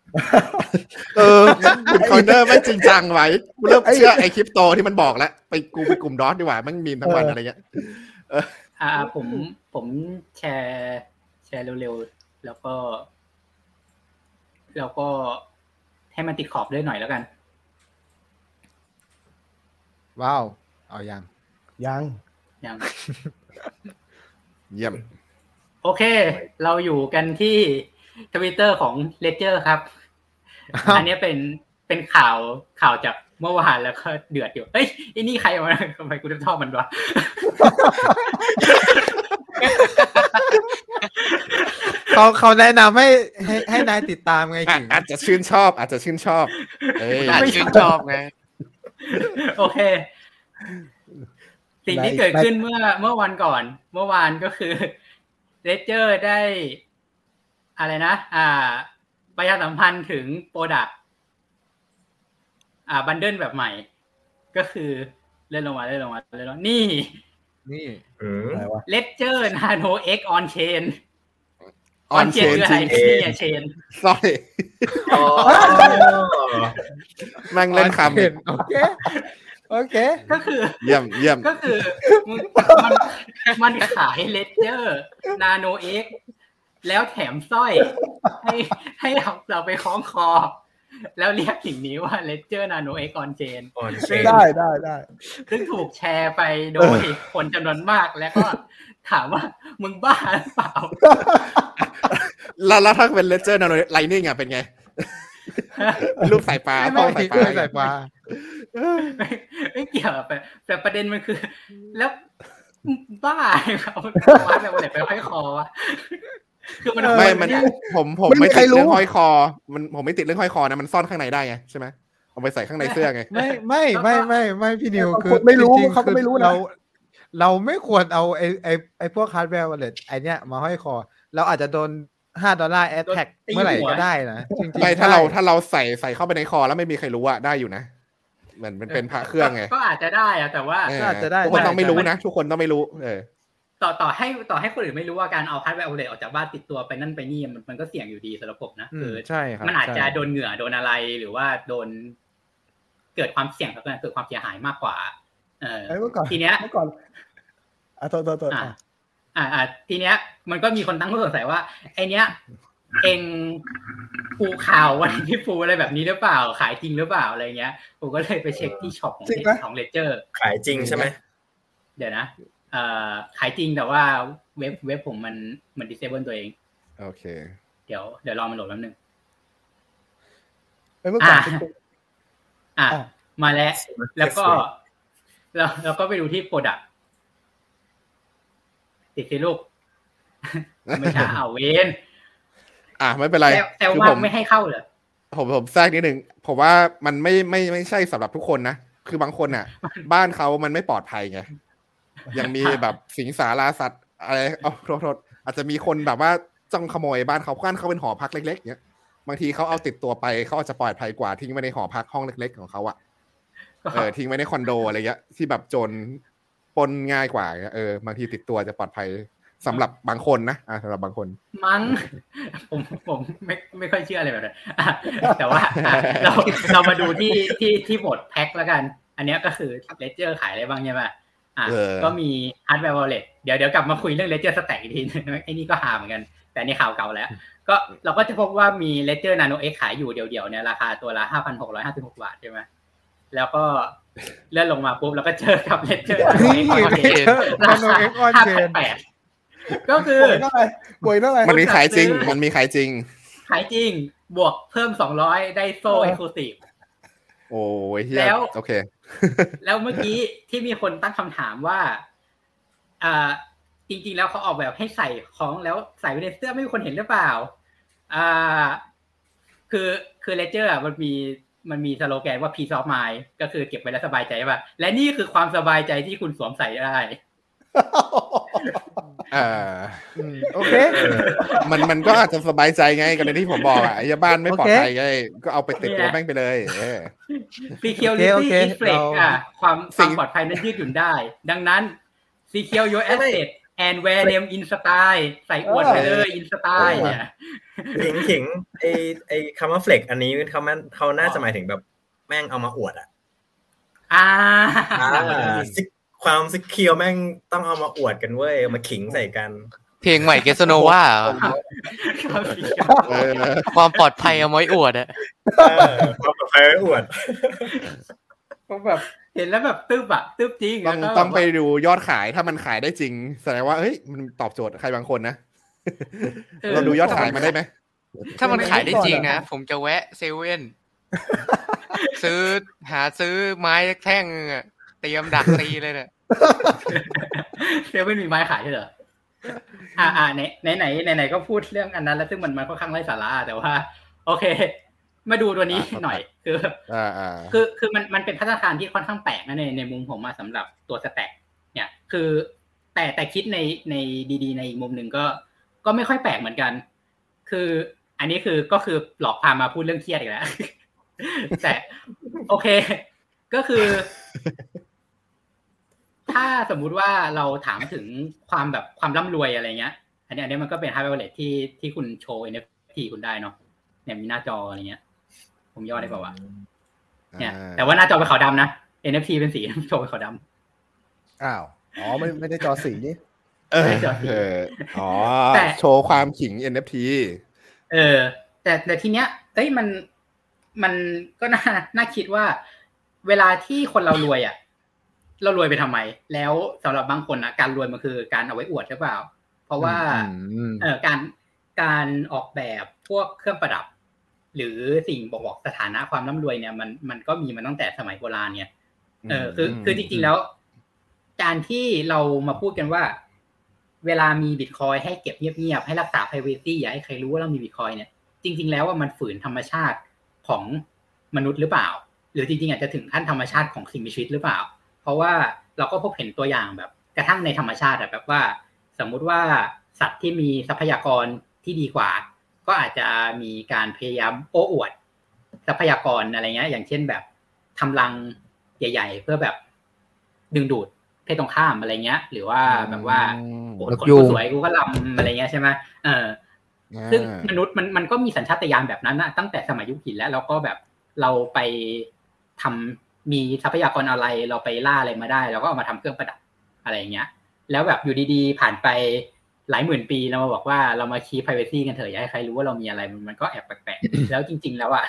คุณคอนเนอร์ไม่จริงจังไว้กูเริ่มเชื่อไอ้คริปโตที่มันบอกแล้วไปกลุ่มดอทดีกว่ามันมีทั้งวันอะไรเงี้ยผมแชร์เร็วๆแล้วก็ให้มันติดขอบด้วยหน่อยแล้วกันว้าวเอายังยังเยี่ยมโอเคเราอยู่กันที่ Twitter ของ Ledger ครับอันนี้เป็นข่าวจากเมื่อวานแล้วก็เดือดอยู่เฮ้ยไอ้นี่ใครมาทำไมกูชอบมันวะเขาแนะนำให้นายติดตามไงอาจจะชื่นชอบอาจจะชื่นชอบชื่นชอบไงโอเคสิ่งที่เกิดขึ้นเมื่อวันก่อนเมื่อวานก็คือ Ledger ได้อะไรนะประชาสัมพันธ์ถึง Productบันเดิลแบบใหม่ก็คือเลื่อนลงมานี่อะไรวะ Ledger Nano X on Chain on Chain คืออะไรนี่ Chain ซอยนั่งเล่นคำโอเคก็คือเยี่ยมก็คือมันขาย Ledger Nano X แล้วแถมสร้อยให้เราไปคล้องคอแล้วเรียกสิ่งนี้ว่า Ledger Nano X on Chain ได้ซึ่งถูกแชร์ไปโดยคนจำนวนมากแล้วก็ถามว่ามึงบ้าหรือเปล่าแล้วถ้าเป็น Ledger Nano Lightning เป็นไงรูปสายปลาต้องสายปลาไม่เกี่ยวแต่ประเด็นมันคือแล้วบ้าเขาว่าแบบอะไรไปห้อยคอวะคือมันผมไม่ติดเรื่องห้อยคอผมไม่ติดเรื่องห้อยคอนะมันซ่อนข้างในได้ไงใช่ไหมเอาไปใส่ข้างในเสื้อไงไม่พี่นิวคือไม่รู้เขาก็ไม่รู้นะเราไม่ควรเอาไอ้พวกฮาร์ดแวร์วอลเล็ตไอเนี้ยมาห้อยคอเราอาจจะโดน$5แอดแท็กเมื่อไหร่ก็ได้นะจริงๆถ้าเราใส่เข้าไปในคอแล้วไม่มีใครรู้อะได้อยู่นะเหมือนมันเป็นพระเครื่องไงก็อาจจะได้อะแต่ว่าอาจจะได้ทุกคนต้องไม่รู้นะทุกคนต้องไม่รู้ต่อให้คนอื่นไม่รู้ว่าการเอาฮาร์ดแวร์วอลเล็ตออกจากบ้านติดตัวไปนั่นไปนี่มันก็เสี่ยงอยู่ดีสำหรับผมนะคือใช่ครับมันอาจจะโดนเหงื่อโดนอะไรหรือว่าโดนเกิดความเสี่ยงกับเกิดความเสียหายมากกว่าทีเนี้ยเมื่อก่อนโทษทีเนี้ยมันก็มีคนตั้งข้อสงสัยว่าไอเนี้ยเองปูข่าววันที่ปูอะไรแบบนี้หรือเปล่าขายจริงหรือเปล่าอะไรเงี้ยผมก็เลยไปเช็คที่ช็อปของ Ledger ขายจริงใช่ไหมเดี๋ยวนะขายจริงแต่ว่าเว็บผมมัน disable ตัวเองโอเคเดี๋ยวรอมันโหลดแป๊บนึงมาแล้วก็เราก็ไปดูที่ product ติดสิลูกไม่ใช่เวนไม่เป็นไรแต่ว่าไม่ให้เข้าเหรอผมแทรกนิดนึงผมว่ามันไม่ใช่สำหรับทุกคนนะคือบางคนน่ะบ้านเขามันไม่ปลอดภัยไงยังมีแบบสิงสาราสัตว์อะไรโทษอาจจะมีคนแบบว่าจ้องขโมยบ้านเขาเป็นหอพักเล็กๆเงี้ยบางทีเขาเอาติดตัวไปเขาอาจจะปลอดภัยกว่าทิ้งไว้ในหอพักห้องเล็กๆของเขาอะทิ้งไว้ในคอนโดอะไรเงี้ยที่แบบโจรปล้นง่ายกว่าบางทีติดตัวจะปลอดภัยสำหรับบางคนนะสำหรับบางคนมั้งผมไม่ค่อยเชื่ออะไรแบบนั้นแต่ว่าเรามาดูที่บทแพ็คแล้วกันอันนี้ก็คือ Ledger ขายอะไรบ้างใช่ไหมก็มี hardware wallet เดี๋ยวกลับมาคุยเรื่อง Ledger Stack อีกทีนึงไอ้นี่ก็หาเหมือนกันแต่นี่ข่าวเก่าแล้วก็เราก็จะพบว่ามี Ledger Nano X ขายอยู่เดี่ยวๆเนี่ยราคาตัวละ 5,656 บาทใช่ไหมแล้วก็เลื่อนลงมาปุ๊บแล้วก็เจอกับ Ledger Nano X on Chain ก็คือมันมีขายจริงขายจริงบวกเพิ่ม200ได้โซ่ Exclusive โอ้ยแล้วโอเคแล้วเมื่อกี้ที่มีคนตั้งคำถามว่าจริงๆแล้วเขาออกแบบให้ใส่ของแล้วใส่ไว้ในเสื้อไม่มีคนเห็นหรือเปล่าคือ Ledger มันมีสโลแกนว่า peace of mind ก็คือเก็บไว้แล้วสบายใจป่ะและนี่คือความสบายใจที่คุณสวมใส่ได้โอเคมันก็อาจจะสบายใจไงกันในที่ผมบอกไอ้บ้านไม่ปลอดภัยไงก็เอาไปติดตัวแม่งไปเลย security is flex ความปลอดภัยนั้นยืดหยุ่นได้ดังนั้น secure your asset and wear them in style ใส่อวดไปเลย in style เนี่ยถึงไอ้คำว่า flex อันนี้เขาน่าจะหมายถึงแบบแม่งเอามาอวดความซิเคียวแม่งต้องเอามาอวดกันเว้ยมาขิงใส่กันเพลงใหม่เกสโนวาความปลอดภัยเอาไว้อวดอะความปลอดภัยไว้อวดผมแบบเห็นแล้วแบบตึ๊บจริงต้องไปดูยอดขายถ้ามันขายได้จริงแสดงว่าเฮ้ยมันตอบโจทย์ใครบางคนนะเราดูยอดขายมาได้ไหมถ้ามันขายได้จริงนะผมจะแวะเซเว่นซื้อไม้แท่งเตรียมดักตีเลยเนี่ยเซเว่นมีไม้ขายเหรอไหนก็พูดเรื่องอันนั้นแล้วซึ่งมันค่อนข้างไร้สาระแต่ว่าโอเคมาดูตัวนี้หน่อยคือมันเป็นพัฒนาการที่ค่อนข้างแปลกนะในมุมผมมาสำหรับตัวสแต็กเนี่ยคือแต่คิดในดีๆในอีกมุมหนึ่งก็ไม่ค่อยแปลกเหมือนกันคืออันนี้ก็คือหลอกพามาพูดเรื่องเครียดอีกแล้วแต่โอเคก็คือถ้าสมมุติว่าเราถามถึงความร่ำรวยอะไรเงี้ยอันนี้มันก็เป็น hardware wallet ที่คุณโชว์ NFT คุณได้เนาะเนี่ยมีหน้าจออะไรเงี้ยผมย่อได้ป่าววะเนี่ยแต่ว่าหน้าจอเป็นขาวดำนะ NFT เป็นสีโชว์เป็นขาวดำอ้าวอ๋อไม่ได้จอสีนี่อ๋อโชว์ความขิง NFT แต่ทีเนี้ยเอ้ยมันก็น่าคิดว่าเวลาที่คนเรารวยอ่ะเรารวยไปทำไมแล้วสำหรับบางคนนะการรวยมันคือการเอาไว้อวดใช่เปล่าเพราะว่าการออกแบบพวกเครื่องประดับหรือสิ่งบอกสถานะความร่ำรวยเนี่ยมันก็มีมาตั้งแต่สมัยโบราณเนี่ยคือจริงๆแล้วการที่เรามาพูดกันว่าเวลามีบิตคอยน์ให้เก็บเงียบๆให้รักษา privacy อย่าให้ใครรู้ว่าเรามีบิตคอยน์เนี่ยจริงๆแล้วว่ามันฝืนธรรมชาติของมนุษย์หรือเปล่าหรือจริงๆอาจจะถึงขั้นธรรมชาติของสิ่งมีชีวิตหรือเปล่าเพราะว่าเราก็พบเห็นตัวอย่างแบบกระทั่งในธรรมชาติแบบว่าสมมุติว่าสัตว์ที่มีทรัพยากรที่ดีกว่าก็อาจจะมีการพยายามโอ้อวดทรัพยากรอะไรเงี้ยอย่างเช่นแบบทำรังใหญ่ๆเพื่อแบบดึงดูดเพศตรงข้ามอะไรเงี้ยหรือว่าแบบว่าโอ้คนสวยกูก็ลำอะไรเงี้ยใช่ไหมซึ่งมนุษย์มันก็มีสัญชาตญาณแบบนั้นนะตั้งแต่สมัยยุคหินแล้วก็แบบเราไปทำมีทรัพยากรอะไรเราไปล่าอะไรมาได้เราก็เอามาทำเครื่องประดับอะไรเงี้ยแล้วแบบอยู่ดีๆผ่านไปหลายหมื่นปีเรามาบอกว่าเรามาคีป privacy กันเถอะอย่าให้ใครรู้ว่าเรามีอะไรมันก็แอบแปลกๆแล้วจริงๆแล้วอ่ะ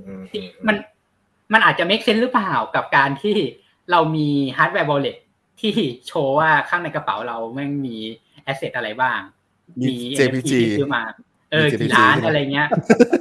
มันอาจจะ make sense หรือเปล่ากับการที่เรามี hardware wallet ที่โชว์ว่าข้างในกระเป๋าเราแม่งมี asset อะไรบ้างมี JPG ที่ซื้อมากี่ล้านอะไรเงี้ย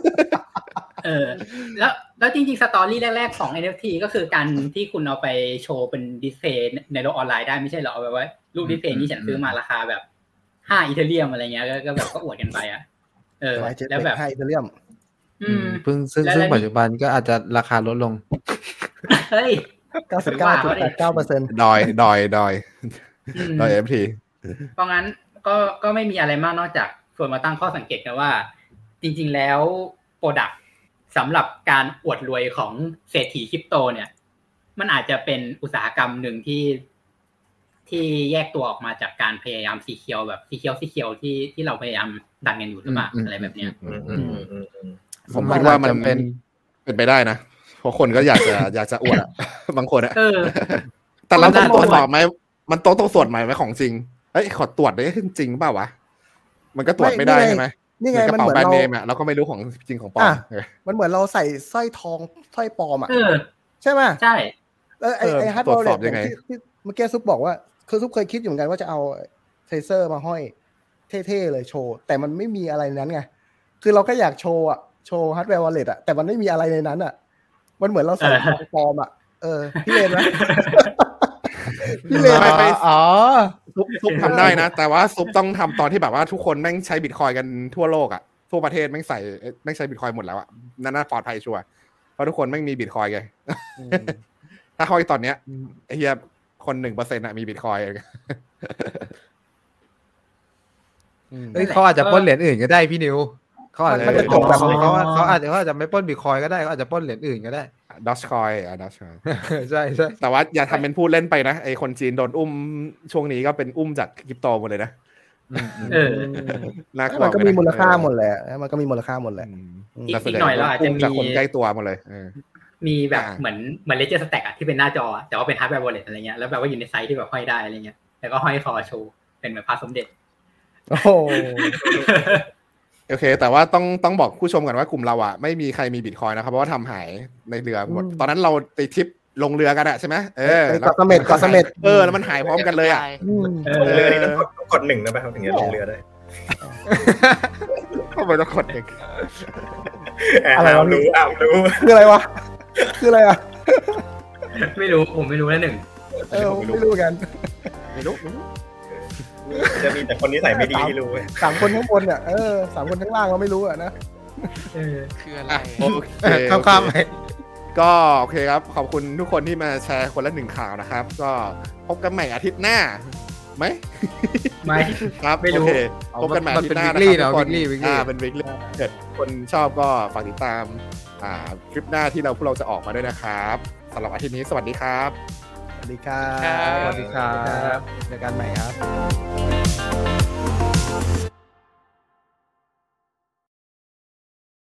แล้วจริงๆสตอรี่แรกๆของ NFT ก็คือการที่คุณเอาไปโชว์เป็นดิสเพลย์ในโลกออนไลน์ได้ไม่ใช่หรอแบบว่ารูปดิสเพลย์นี้ฉันซื้อมาราคาแบบ5อีเธเรียมอะไรเงี้ยก็แบบก็อวดกันไปอ่ะแล้วแบบ 5อีเธเรียมซึ่งปัจจุบันก็อาจจะราคาลดลงเฮ้ย 99.89% ดอย NFT เพราะงั้นก็ไม่มีอะไรมากนอกจากส่วนมาตั้งข้อสังเกตกันว่าจริงๆแล้วโปรดักต์สำหรับการอวดรวยของเศรษฐีคริปโตเนี่ยมันอาจจะเป็นอุตสาหกรรมหนึ่งที่แยกตัวออกมาจากการพยายามซีเคียวแบบซีเคียวที่เราพยายามดันกันอยู่หรือเปล่าอะไรแบบเนี้ยผมคิดว่ามันเป็นไปได้นะเพราะคนก็อยากจะอวดบางคนอะแต่เราต้องตรวจสอบไหมมันต้องตรวจไหมของจริงเฮ้ยขอตรวจได้จริงเปล่าวะมันก็ตรวจไม่ได้ใช่ไหมนี่ไงมันเหมือนแบรนด์เนมอะเราก็ไม่รู้ของจริงของปลอมมันเหมือนเราใส่สร้อยทองสร้อยปลอมอะใช่ไหมใช่ไอ้ฮาร์ดวอลเล็ตที่เมื่อกี้ซุปบอกว่าคือซุปเคยคิดอยู่เหมือนกันว่าจะเอาเทเซอร์มาห้อยเท่ๆเลยโชว์แต่มันไม่มีอะไรนั้นไงคือเราก็อยากโชว์ฮาร์ดแวร์วอลเล็ตอะแต่มันไม่มีอะไรในนั้นอะมันเหมือนเราใส่ทองปลอมอะพี่เลนไหมพี่เลนไปซุปทำได้นะแต่ว่าซุปต้องทำตอนที่แบบว่าทุกคนแม่งใช้บิตคอยกันทั่วโลกอ่ะทั่วประเทศแม่งใช้บิตคอยหมดแล้วอ่ะน่าปลอดภัยชัวร์เพราะทุกคนแม่งมีบิตคอยไงถ้าคอยตอนเนี้ยไอ้เหี้ยคน 1% อ่ะมีบิตคอยเขาอาจจะปล้นเหรียญอื่นก็ได้พี่นิวเขาอาจจะเขาอาจจะไม่ปล้นบิตคอยก็ได้เขาอาจจะปล้นเหรียญอื่นก็ได้ดอชคอยใช่แต่ว่าอย่าทำเป็นพูดเล่นไปนะไอคนจีนโดนอุ้มช่วงนี้ก็เป็นอุ้มจากคริปโตหมดเลยนะมันก็มีมูลค่าหมดแหละมันก็มีมูลค่าหมดแหละอีกหน่อยเราอาจจะมีคนใกล้ตัวหมดเลยมีแบบเหมือนLedger Stack อ่ะที่เป็นหน้าจอแต่ว่าเป็นฮาร์ดแวร์วอลเล็ตอะไรเงี้ยแล้วแบบว่าอยู่ในไซต์ที่แบบห้อยได้อะไรเงี้ยแล้วก็ห้อยคอโชว์เป็นแบบพระสมเด็จโอ้โหโอเคแต่ว่าต้องบอกผู้ชมก่อนว่ากลุ่มเราอ่ะไม่มีใครมีบิตคอยนะครับเพราะว่าทำหายในเรือหมดตอนนั้นเราไปทริปลงเรือกันอะใช่ไหมเกาะเสม็ดแล้วมันหายพร้อมกันเลยอ่ะลงเรือนี่ต้องกด1นะครับถึงจะลงเรือได้ทำไมต้องกด1 อะไรวะรู้คืออะไรวะคืออะไรอ่ะไม่รู้ผมไม่รู้แล้วหนึ่งไม่รู้กันไม่รู้จะมีแต่คนนิสัยไม่ดีที่รู้ 3 คนข้างบนเนี่ย3 คนข้างล่างเราไม่รู้อ่ะนะคืออะไรข้ามไปก็โอเคครับขอบคุณทุกคนที่มาแชร์คนละ1ข่าวนะครับก็พบกันใหม่อาทิตย์หน้าไหมไม่ครับโอเคพบกันใหม่อาทิตย์หน้านะครับทุกคนเป็นวิกฤตเกิดคนชอบก็ฝากติดตามคลิปหน้าที่พวกเราจะออกมาด้วยนะครับสำหรับอาทิตย์นี้สวัสดีครับสวัสดีครับเจอกันใหม่ครับ